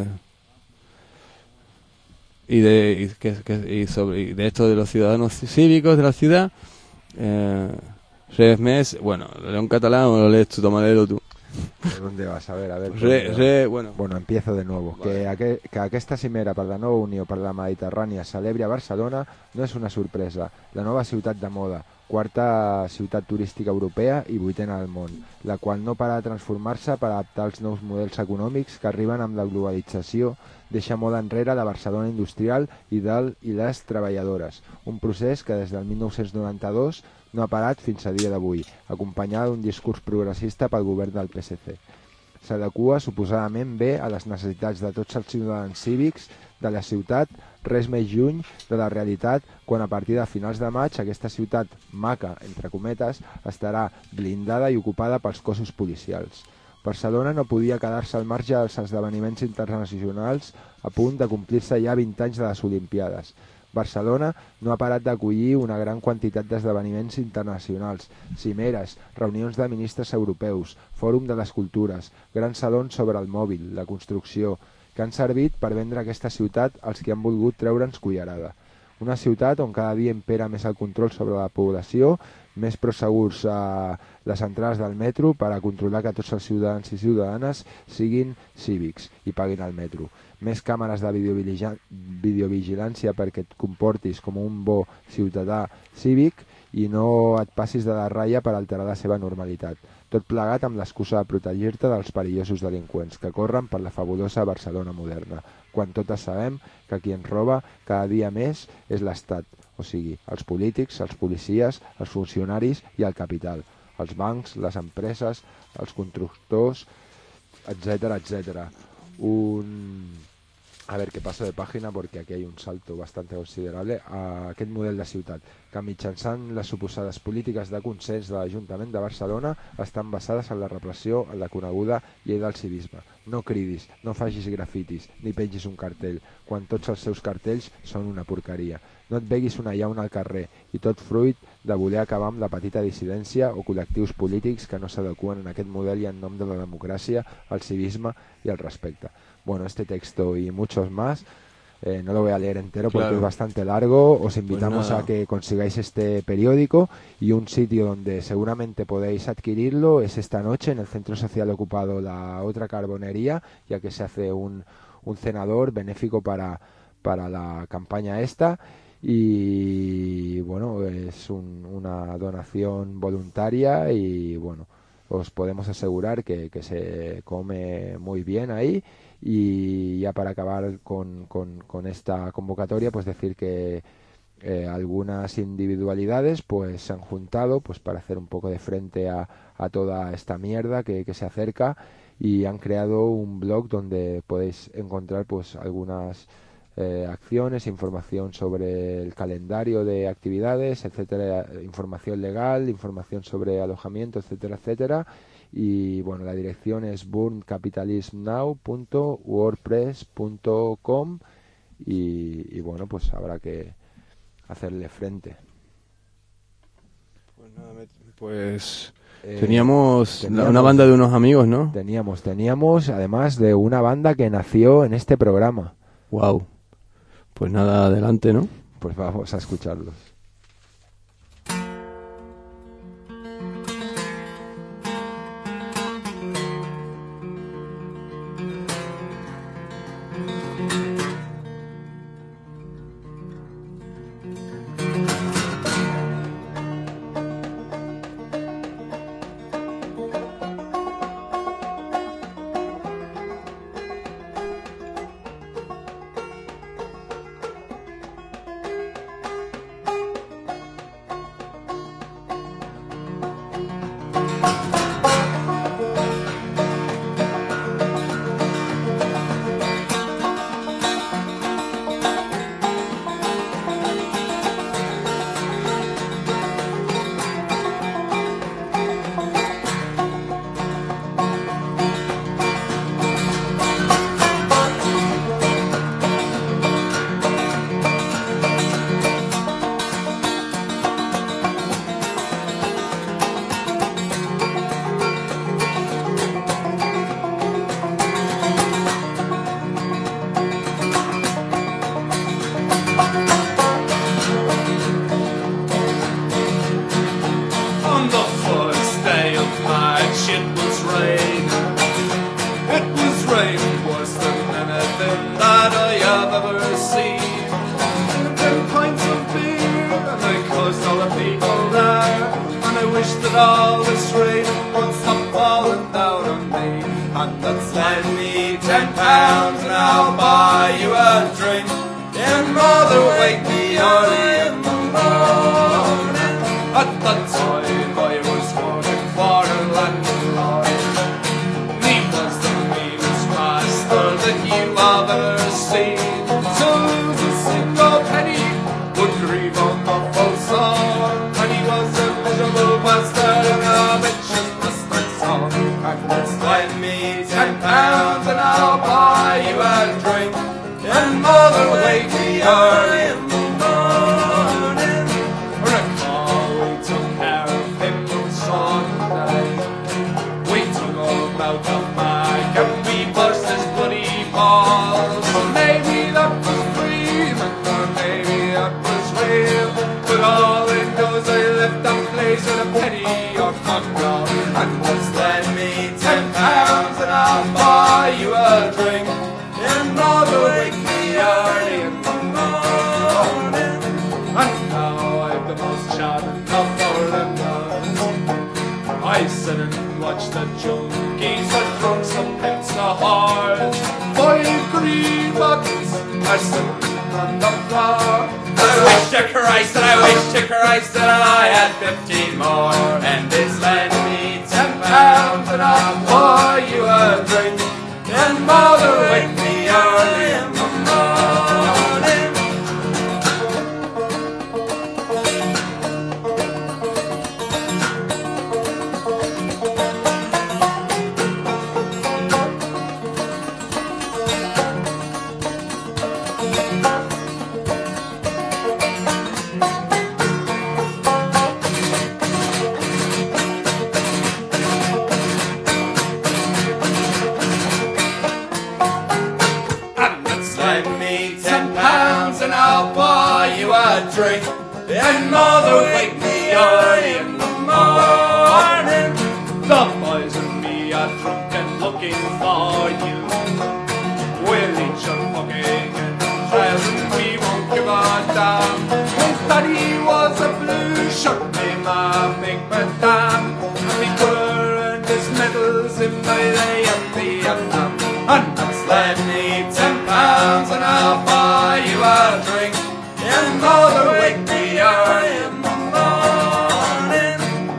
y de y, que, que, y sobre y de esto de los ciudadanos cívicos de la ciudad. eh, Res mes, bueno, lo leo en catalán o lo lees tú, tomadelo tú. ¿Por dónde vas? A ver, a ver. Re, re, bueno. Bueno, empiezo de nuevo. Vale. Que, aqu que aquesta cimera per la nova unió per la Mediterrània celebri a Barcelona no és una sorpresa. La nova ciutat de moda, quarta ciutat turística europea i vuitena del món, la qual no para de transformar-se per adaptar els nous models econòmics que arriben amb la globalització, deixa moda enrere la Barcelona industrial i del i les treballadores. Un procés que des del mil nou-cents noranta-dos no ha parat fins a dia d'avui, acompanyada d'un discurs progressista pel govern del P S C. S'adequa suposadament bé a les necessitats de tots els ciutadans cívics de la ciutat, res més lluny de la realitat quan a partir de finals de maig aquesta ciutat maca, entre cometes, estarà blindada i ocupada pels cossos policials. Barcelona no podia quedar-se al marge dels esdeveniments internacionals a punt de complir-se ja vint anys de les Olimpiades. Barcelona no ha parat d'acollir una gran quantitat d'esdeveniments internacionals, cimeres, reunions de ministres europeus, fòrum de les cultures, grans salons sobre el mòbil, la construcció, que han servit per vendre aquesta ciutat als que han volgut treure'ns cullerada. Una ciutat on cada dia impera més el control sobre la població més prosegurs a les entrades del metro per a controlar que tots els ciutadans i ciutadanes siguin cívics i paguin el metro. Més càmeres de videovigilància perquè et comportis com un bo ciutadà cívic i no et passis de la ratlla per alterar la seva normalitat. Tot plegat amb l'excusa de protegir-te dels perillosos delinqüents que corren per la fabulosa Barcelona moderna, quan totes sabem que qui ens roba cada dia més és l'Estat, o sigui, els polítics, els policies, els funcionaris i el capital, els bancs, les empreses, els constructors, etcétera, etcétera. Un... A ver, que paso de página porque aquí hay un salto bastante considerable a aquest model de ciutat, que mitjançant les suposades polítiques de consens de l'Ajuntament de Barcelona estan basades en la repressió en la coneguda llei del civisme. No cridis, no facis grafitis, ni pengis un cartell, quan tots els seus cartells són una porqueria. No et beguis una llauna al carrer, i tot fruit de voler acabar amb la petita dissidència o col·lectius polítics que no s'adeqüen en aquest model i en nom de la democràcia, el civisme i el respecte. Bueno, este texto y muchos más, eh, no lo voy a leer entero porque claro, es bastante largo. Os invitamos pues a que consigáis este periódico, y un sitio donde seguramente podéis adquirirlo es esta noche en el Centro Social Ocupado La Otra Carbonería, ya que se hace un, un cenador benéfico para, para la campaña esta. Y bueno, es un, una donación voluntaria y bueno, os podemos asegurar que, que se come muy bien ahí. Y ya para acabar con, con, con esta convocatoria, pues decir que eh, algunas individualidades pues se han juntado pues para hacer un poco de frente a, a toda esta mierda que, que se acerca, y han creado un blog donde podéis encontrar pues algunas eh, acciones, información sobre el calendario de actividades, etcétera, información legal, información sobre alojamiento, etcétera, etcétera. Y bueno, la dirección es burn capitalism now punto wordpress punto com y, y bueno, pues habrá que hacerle frente. Pues nada, pues eh, teníamos, teníamos una banda de unos amigos, ¿no? Teníamos, teníamos además de una banda que nació en este programa. Wow. Pues nada, adelante, ¿no? Pues vamos a escucharlos. But all it knows I left that place junkies are drunk, some pimps are whores. Five green buttons are sitting on the floor. I wish to Christ that I wish to Christ that I had fifteen more, and it's lend me ten pounds and I'll buy you a drink, and mother wake me early in the morning. Drink, and mother wake me early in the morning. The boys and me are drunk and looking for you. We'll eat your fucking child and we won't give a damn. His daddy was a blue shirt, me ma make madame. We could earn his medals in my day and Vietnam. And that's lend me ten pounds and I'll buy you a drink, and mother wake me early in the morning.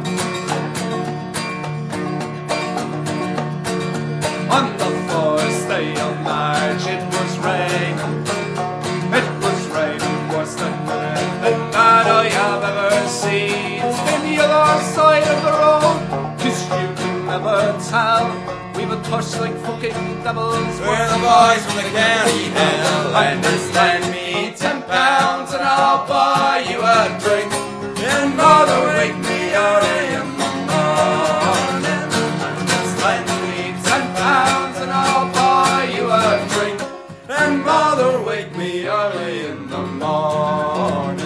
On the first day of March it was raining. It was raining worse than anything that I have ever seen. It's the other side of the road, 'cause you can never tell. We were touched like fucking devils. We're the boys from the county hell, and just lend me ten pounds and I'll buy you a drink, and mother wake me early in the morning. And just lend me ten pounds and I'll buy you a drink, and mother wake me early in the morning.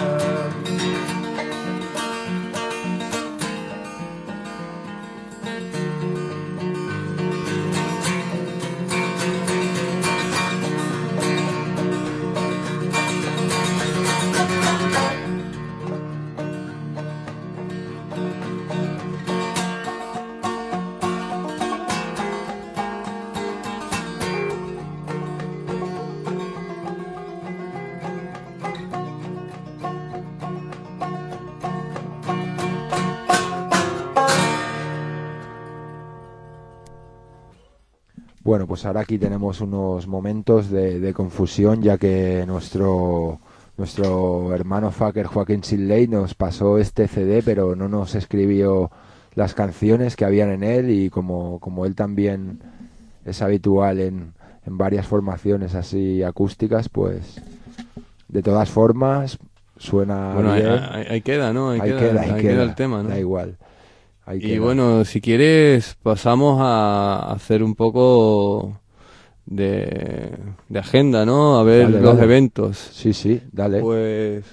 Bueno, pues ahora aquí tenemos unos momentos de, de confusión, ya que nuestro nuestro hermano fucker Joaquín Sidley nos pasó este C D, pero no nos escribió las canciones que habían en él, y como, como él también es habitual en, en varias formaciones así acústicas, pues de todas formas suena bueno, bien. Ahí, ahí, ahí queda, ¿no? Ahí, ahí queda, queda, ahí ahí queda, queda el tema, ¿no? Da igual. Ahí y queda. Bueno, si quieres pasamos a hacer un poco de, de agenda, ¿no? A ver Dale, los dale. eventos. Sí, sí, dale. Pues...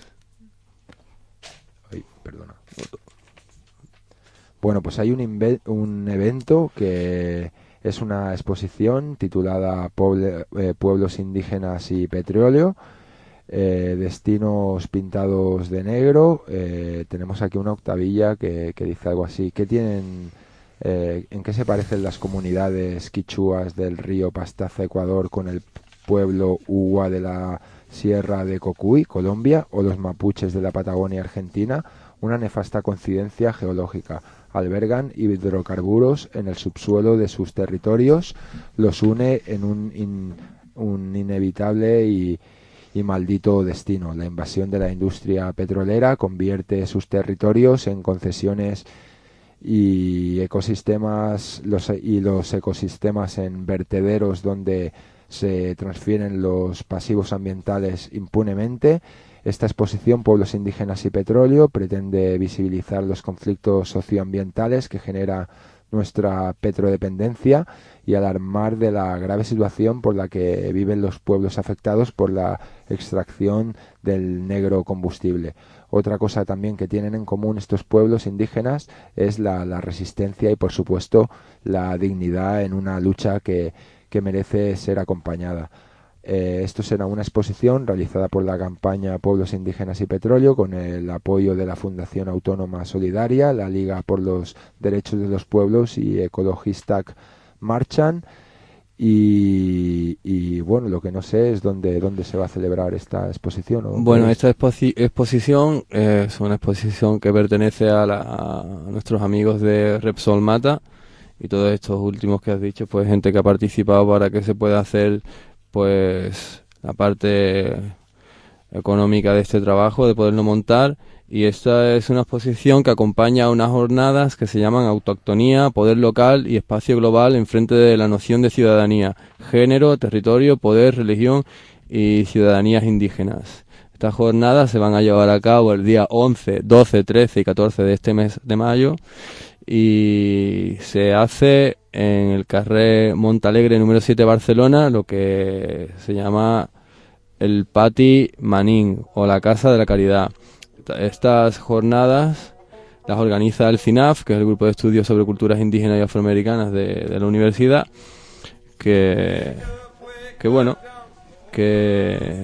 Ay, perdona. Bueno, pues hay un, inve- un evento que es una exposición titulada Pueble- eh, Pueblos Indígenas y Petróleo, eh, destinos pintados de negro. Eh, tenemos aquí una octavilla que, que dice algo así. ¿Qué tienen, eh, ¿En qué se parecen las comunidades quichuas del río Pastaza, Ecuador, con el pueblo Uwa de la Sierra de Cocuy, Colombia, o los mapuches de la Patagonia, Argentina? Una nefasta coincidencia geológica. Albergan hidrocarburos en el subsuelo de sus territorios, los une en un, in, un inevitable y, y maldito destino. La invasión de la industria petrolera convierte sus territorios en concesiones y ecosistemas los, y los ecosistemas en vertederos donde se transfieren los pasivos ambientales impunemente. Esta exposición, Pueblos Indígenas y Petróleo, pretende visibilizar los conflictos socioambientales que genera nuestra petrodependencia y alarmar de la grave situación por la que viven los pueblos afectados por la extracción del negro combustible. Otra cosa también que tienen en común estos pueblos indígenas es la, la resistencia y, por supuesto, la dignidad en una lucha que, que merece ser acompañada. Eh, esto será una exposición realizada por la campaña Pueblos Indígenas y Petróleo con el apoyo de la Fundación Autónoma Solidaria, la Liga por los Derechos de los Pueblos y Ecologistas Marchan. Y, y bueno, lo que no sé es dónde, dónde se va a celebrar esta exposición. ¿O bueno, esta exposi exposición eh, es una exposición que pertenece a, la, a nuestros amigos de Repsol Mata, y todos estos últimos que has dicho, pues gente que ha participado para que se pueda hacer pues la parte económica de este trabajo, de poderlo montar. Y esta es una exposición que acompaña a unas jornadas que se llaman Autoctonía, Poder Local y Espacio Global en frente de la noción de ciudadanía, género, territorio, poder, religión y ciudadanías indígenas. Estas jornadas se van a llevar a cabo el día once, doce, trece y catorce de este mes de mayo y se hace en el carrer Montalegre número siete, Barcelona, lo que se llama el Pati Manín o la Casa de la Caridad. Estas jornadas las organiza el CINAF, que es el Grupo de Estudios sobre Culturas Indígenas y Afroamericanas de, de la universidad, que, que bueno, que,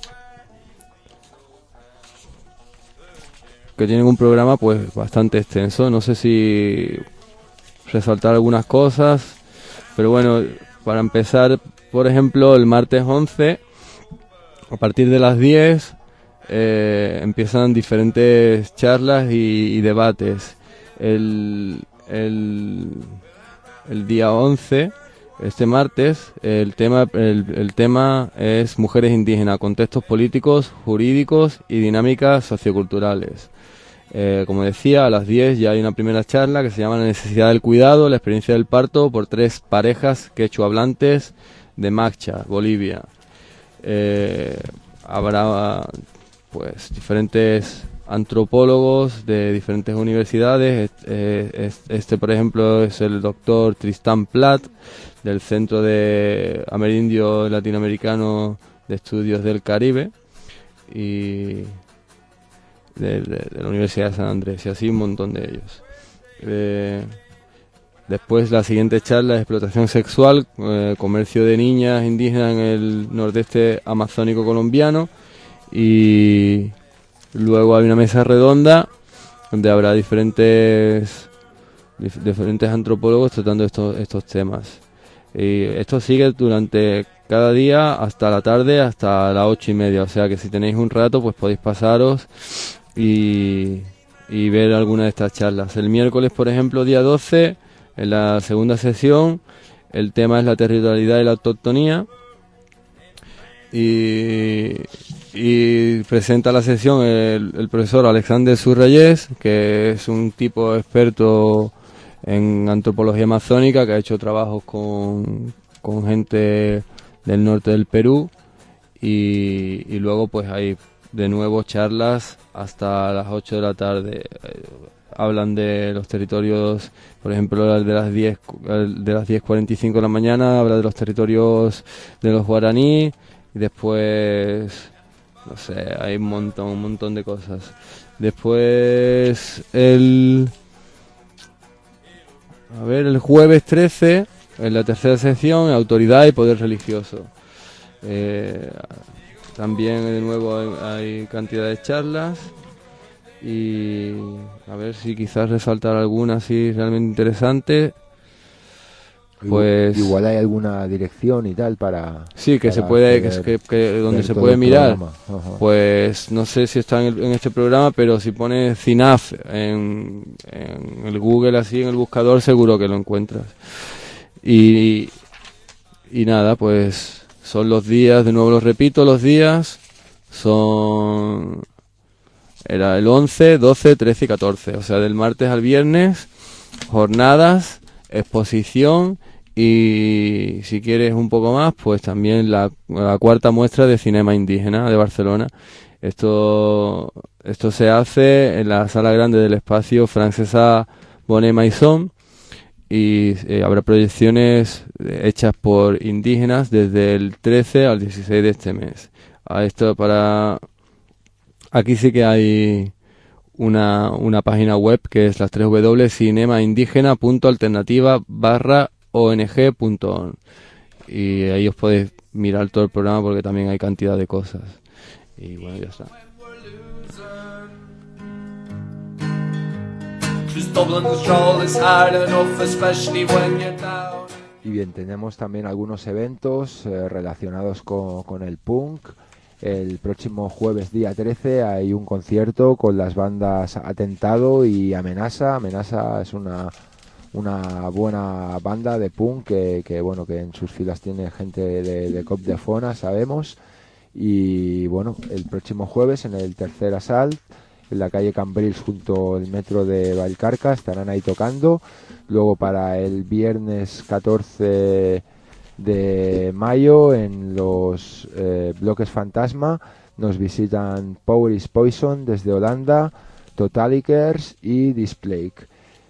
que tienen un programa pues bastante extenso. No sé si resaltar algunas cosas, pero bueno, para empezar, por ejemplo, el martes once, a partir de las diez, Eh, empiezan diferentes charlas y, y debates. El, el, el día once, este martes, el tema, el, el tema es mujeres indígenas, contextos políticos, jurídicos y dinámicas socioculturales. Eh, como decía, a las diez ya hay una primera charla que se llama La necesidad del cuidado, la experiencia del parto por tres parejas quechua-hablantes de Maccha, Bolivia. Eh, habrá pues diferentes antropólogos de diferentes universidades. Este, este, por ejemplo, es el doctor Tristán Plat, del Centro de Amerindio Latinoamericano de Estudios del Caribe, y de, de, de la Universidad de San Andrés, y así un montón de ellos. Eh, después, la siguiente charla es explotación sexual, eh, comercio de niñas indígenas en el nordeste amazónico colombiano. Y luego hay una mesa redonda donde habrá diferentes dif diferentes antropólogos tratando estos, estos temas. Y esto sigue durante cada día hasta la tarde, hasta las ocho y media. O sea que si tenéis un rato, pues podéis pasaros y, y ver alguna de estas charlas. El miércoles, por ejemplo, día doce, en la segunda sesión, el tema es la territorialidad y la autoctonía. Y, y presenta la sesión el, el profesor Alexander Surreyes, que es un tipo experto en antropología amazónica, que ha hecho trabajos con, con gente del norte del Perú, y, y luego pues hay de nuevo charlas hasta las ocho de la tarde. Hablan de los territorios, por ejemplo, el de las diez, el de las diez cuarenta y cinco de la mañana, habla de los territorios de los guaraní. Y después, no sé, hay un montón, un montón de cosas. Después, el... A ver, el jueves trece, en la tercera sección, autoridad y poder religioso. Eh, también, de nuevo, hay, hay cantidad de charlas. Y a ver si quizás resaltar alguna así realmente interesante. Pues igual hay alguna dirección y tal para sí que para se puede poder, que, que donde se puede mirar. Pues no sé si está en, el, en este programa, pero si pones CINAF en, en el Google, así en el buscador, seguro que lo encuentras. Y, y nada, pues son los días, de nuevo los repito, los días son era el once, doce, trece y catorce, o sea, del martes al viernes, jornadas, exposición. Y si quieres un poco más, pues también la, la cuarta muestra de cinema indígena de Barcelona. Esto esto se hace en la sala grande del espacio Francesa Bonet Maison, y eh, habrá proyecciones hechas por indígenas desde el trece al dieciséis de este mes. A esto para aquí sí que hay una, una página web que es las tres w cinemaindígena punto alternativa barra ong punto on, y ahí os podéis mirar todo el programa porque también hay cantidad de cosas. Y bueno, ya está. Y bien, tenemos también algunos eventos eh, relacionados con, con el punk. El próximo jueves día trece hay un concierto con las bandas Atentado y Amenaza. Amenaza es una, una buena banda de punk que, que bueno que en sus filas tiene gente de, de Cop de Fona, sabemos. Y bueno, el próximo jueves en el Tercer Asalt, en la calle Cambrils junto al metro de Vallcarca, estarán ahí tocando. Luego para el viernes catorce de mayo en los eh, bloques Fantasma nos visitan Power is Poison desde Holanda, Totalikers y Displague.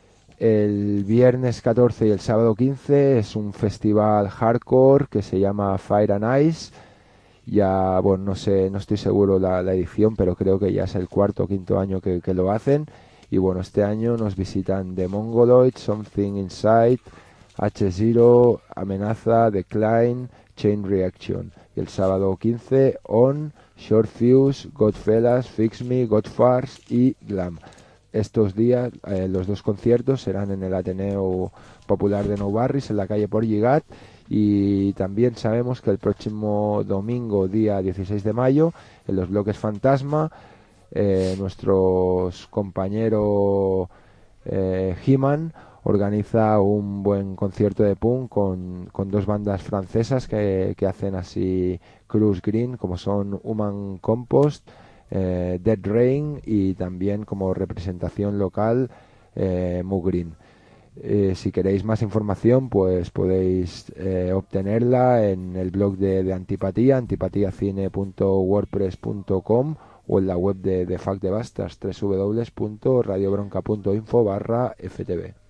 El viernes catorce y el sábado quince es un festival hardcore que se llama Fire and Ice. Ya, bueno, no sé, no estoy seguro la, la edición, pero creo que ya es el cuarto o quinto año que, que lo hacen. Y bueno, este año nos visitan The Mongoloid, Something Inside, H cero, Amenaza, Decline, Chain Reaction. Y el sábado quince, On, Short Fuse, Godfellas, Fix Me, Godfars y Glam. Estos días, eh, los dos conciertos serán en el Ateneo Popular de Nou Barris, en la calle Portlligat. Y también sabemos que el próximo domingo, día dieciséis de mayo, en los bloques Fantasma, eh, nuestros compañeros eh, He-Man organiza un buen concierto de punk con, con dos bandas francesas que, que hacen así Cruise Green, como son Human Compost, eh, Dead Rain, y también como representación local eh, Mugreen. Eh, si queréis más información, pues podéis eh, obtenerla en el blog de, de Antipatía, antipatiacine punto wordpress punto com, o en la web de, de Fact de Bastards, doble u doble u doble u punto radiobronca punto info barra F T V.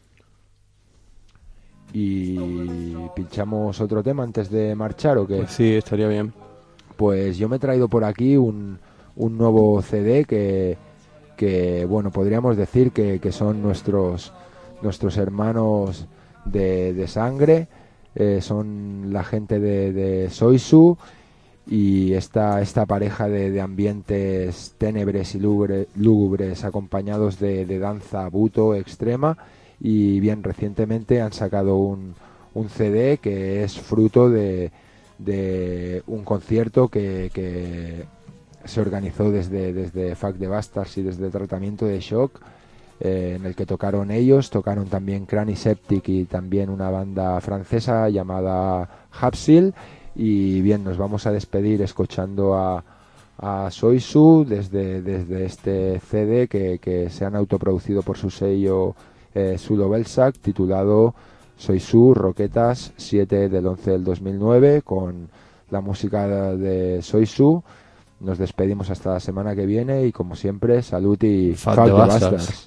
Y pinchamos otro tema antes de marchar, ¿o qué? Pues sí, estaría bien. Pues yo me he traído por aquí un, un nuevo C D que, que bueno, podríamos decir que, que son nuestros nuestros hermanos de, de sangre, eh, son la gente de, de Soisu, y esta, esta pareja de, de ambientes ténebres y lúgubre, lúgubres acompañados de, de danza buto extrema. Y bien, recientemente han sacado un, un C D que es fruto de, de un concierto que, que se organizó desde, desde Fact de Bastards y desde Tratamiento de Shock, eh, en el que tocaron ellos, tocaron también Cranny Septic y también una banda francesa llamada Hapsil. Y bien, nos vamos a despedir escuchando a, a Soisu desde, desde este C D que, que se han autoproducido por su sello eh, Sulo Belsac, titulado Soisu Roquetas siete del once del dos mil nueve, con la música de Soisu. Nos despedimos hasta la semana que viene y, como siempre, salud y Fuck fuck the the bastards. bastards.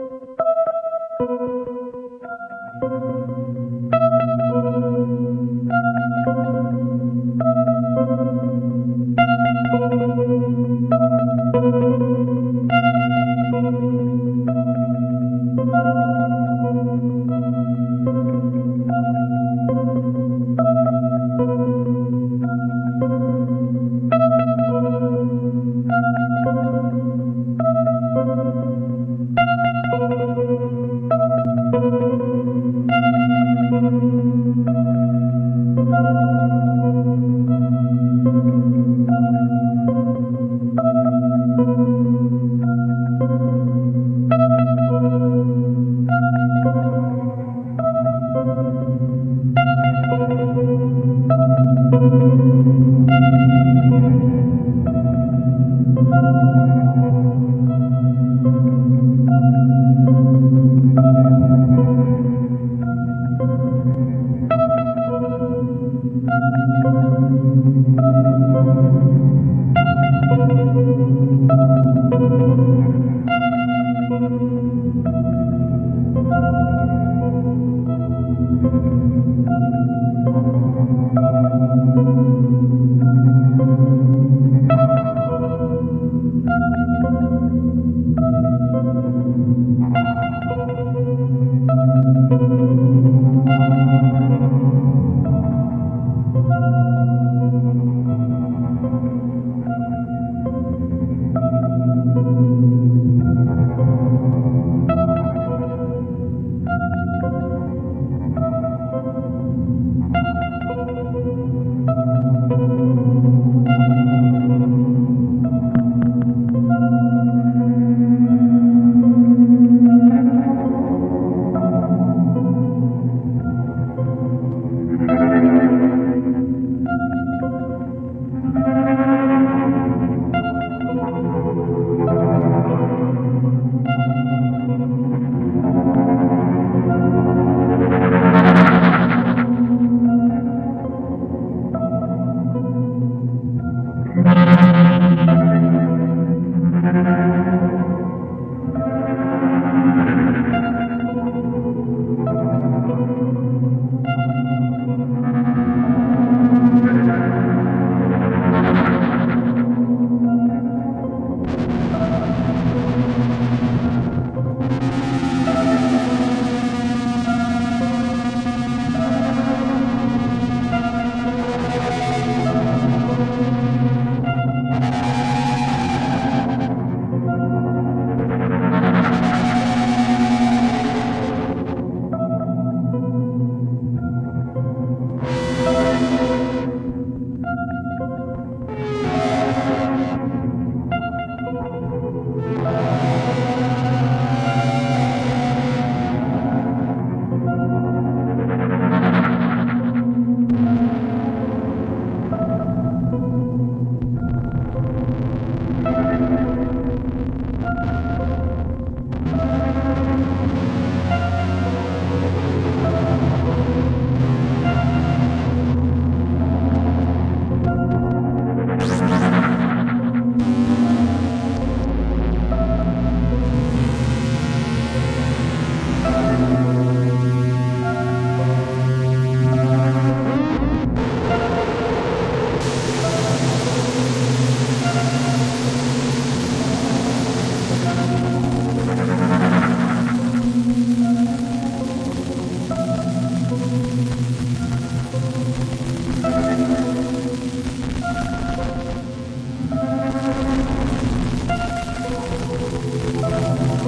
Thank you.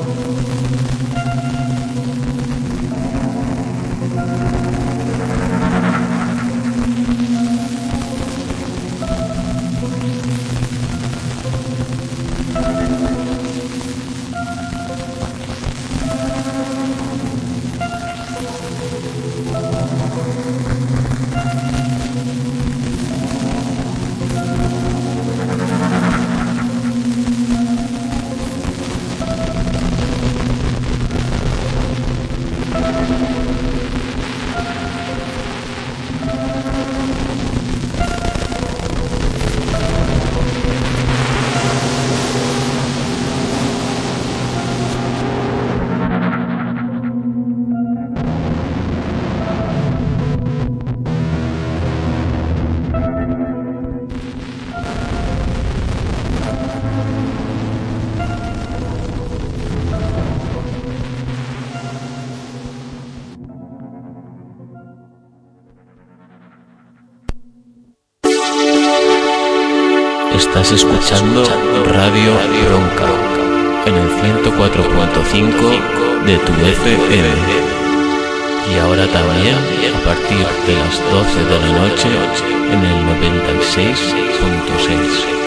Estás escuchando Radio Bronca en el ciento cuatro punto cinco de tu F M. Y ahora también a partir de las doce de la noche en el noventa y seis punto seis.